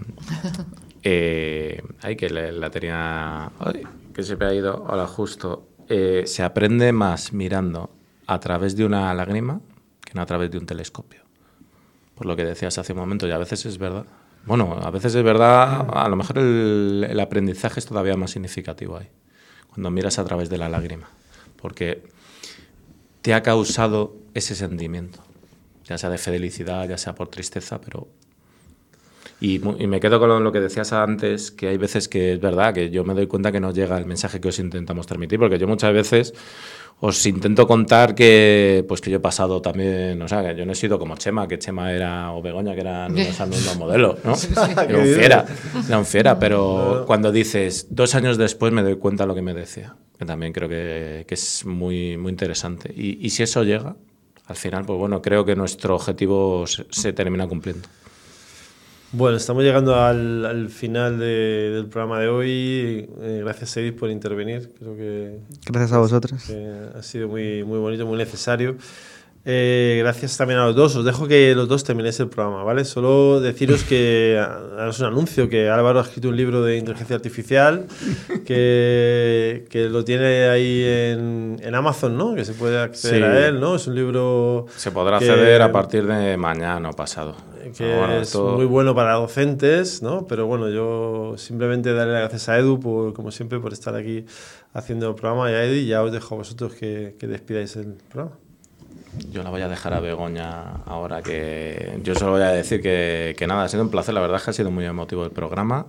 S4: eh, ay, que le, la tenía ay, que se me ha ido ahora justo eh, se aprende más mirando a través de una lágrima que no a través de un telescopio, por lo que decías hace un momento, y a veces es verdad. Bueno, a veces es verdad, a lo mejor el, el aprendizaje es todavía más significativo ahí, cuando miras a través de la lágrima, porque te ha causado ese sentimiento, ya sea de felicidad, ya sea por tristeza, pero... Y, y me quedo con lo que decías antes, que hay veces que es verdad, que yo me doy cuenta que no llega el mensaje que os intentamos transmitir, porque yo muchas veces os intento contar que pues que yo he pasado también, o sea, que yo no he sido como Chema, que Chema era, o Begoña, que eran unos alumnos modelo, ¿no? Era un fiera, era un fiera, pero cuando dices, dos años después me doy cuenta de lo que me decía, que también creo que, que es muy, muy interesante. Y, y si eso llega... Al final, pues bueno, creo que nuestro objetivo se, se termina cumpliendo.
S2: Bueno, estamos llegando al, al final de, del programa de hoy. Eh, gracias, Edith, por intervenir. Creo que
S5: gracias a vosotros.
S2: Que ha sido muy, muy bonito, muy necesario. Eh, gracias también a los dos. Os dejo que los dos terminéis el programa, ¿vale? Solo deciros que haros un anuncio, que Álvaro ha escrito un libro de inteligencia artificial que, que lo tiene ahí en, en Amazon, ¿no? Que se puede acceder sí. a él, ¿no? Es un libro...
S4: Se podrá que, acceder a partir de mañana o pasado.
S2: Que bueno, es todo... muy bueno para docentes, ¿no? Pero bueno, yo simplemente darle las gracias a Edu, por, como siempre, por estar aquí haciendo el programa, y a Eddie, y ya os dejo a vosotros que, que despidáis el programa.
S4: Yo la voy a dejar a Begoña ahora, que yo solo voy a decir que, que nada, ha sido un placer, la verdad es que ha sido muy emotivo el programa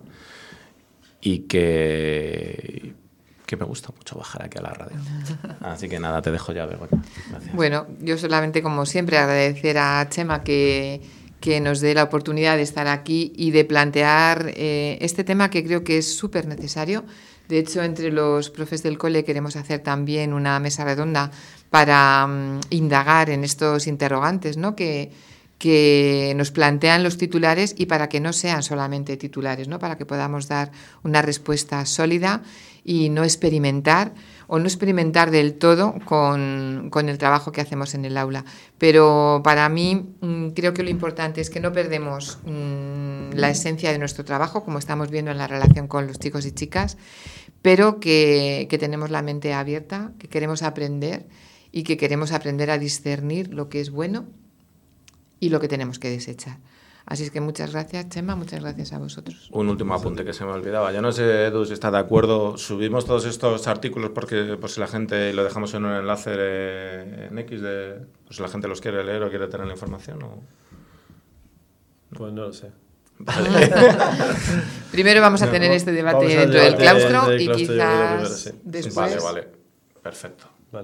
S4: y que, que me gusta mucho bajar aquí a la radio. Así que nada, te dejo ya, Begoña. Gracias.
S3: Bueno, yo solamente, como siempre, agradecer a Chema que, que nos dé la oportunidad de estar aquí y de plantear eh, este tema que creo que es súper necesario. De hecho, entre los profes del cole queremos hacer también una mesa redonda para um, indagar en estos interrogantes, ¿no?, que, que nos plantean los titulares y para que no sean solamente titulares, ¿no?, para que podamos dar una respuesta sólida y no experimentar o no experimentar del todo con, con el trabajo que hacemos en el aula. Pero para mí mmm, creo que lo importante es que no perdemos mmm, la esencia de nuestro trabajo, como estamos viendo en la relación con los chicos y chicas, pero que, que tenemos la mente abierta, que queremos aprender y que queremos aprender a discernir lo que es bueno y lo que tenemos que desechar. Así es que muchas gracias, Chema, muchas gracias a vosotros.
S4: Un último apunte que se me olvidaba. Yo no sé, Edu, si está de acuerdo. Subimos todos estos artículos porque por si la gente, lo dejamos en un enlace de, en X, de, pues si la gente los quiere leer o quiere tener la información. ¿O?
S2: Pues no lo sé.
S4: Vale.
S3: Primero vamos a tener
S2: no,
S3: este debate dentro
S2: debate
S3: del claustro
S2: del
S3: y
S2: claustro,
S3: quizás
S2: primero, sí.
S3: después...
S4: Vale, vale. Perfecto.
S2: Vale.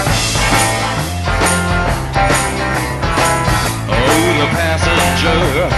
S6: passenger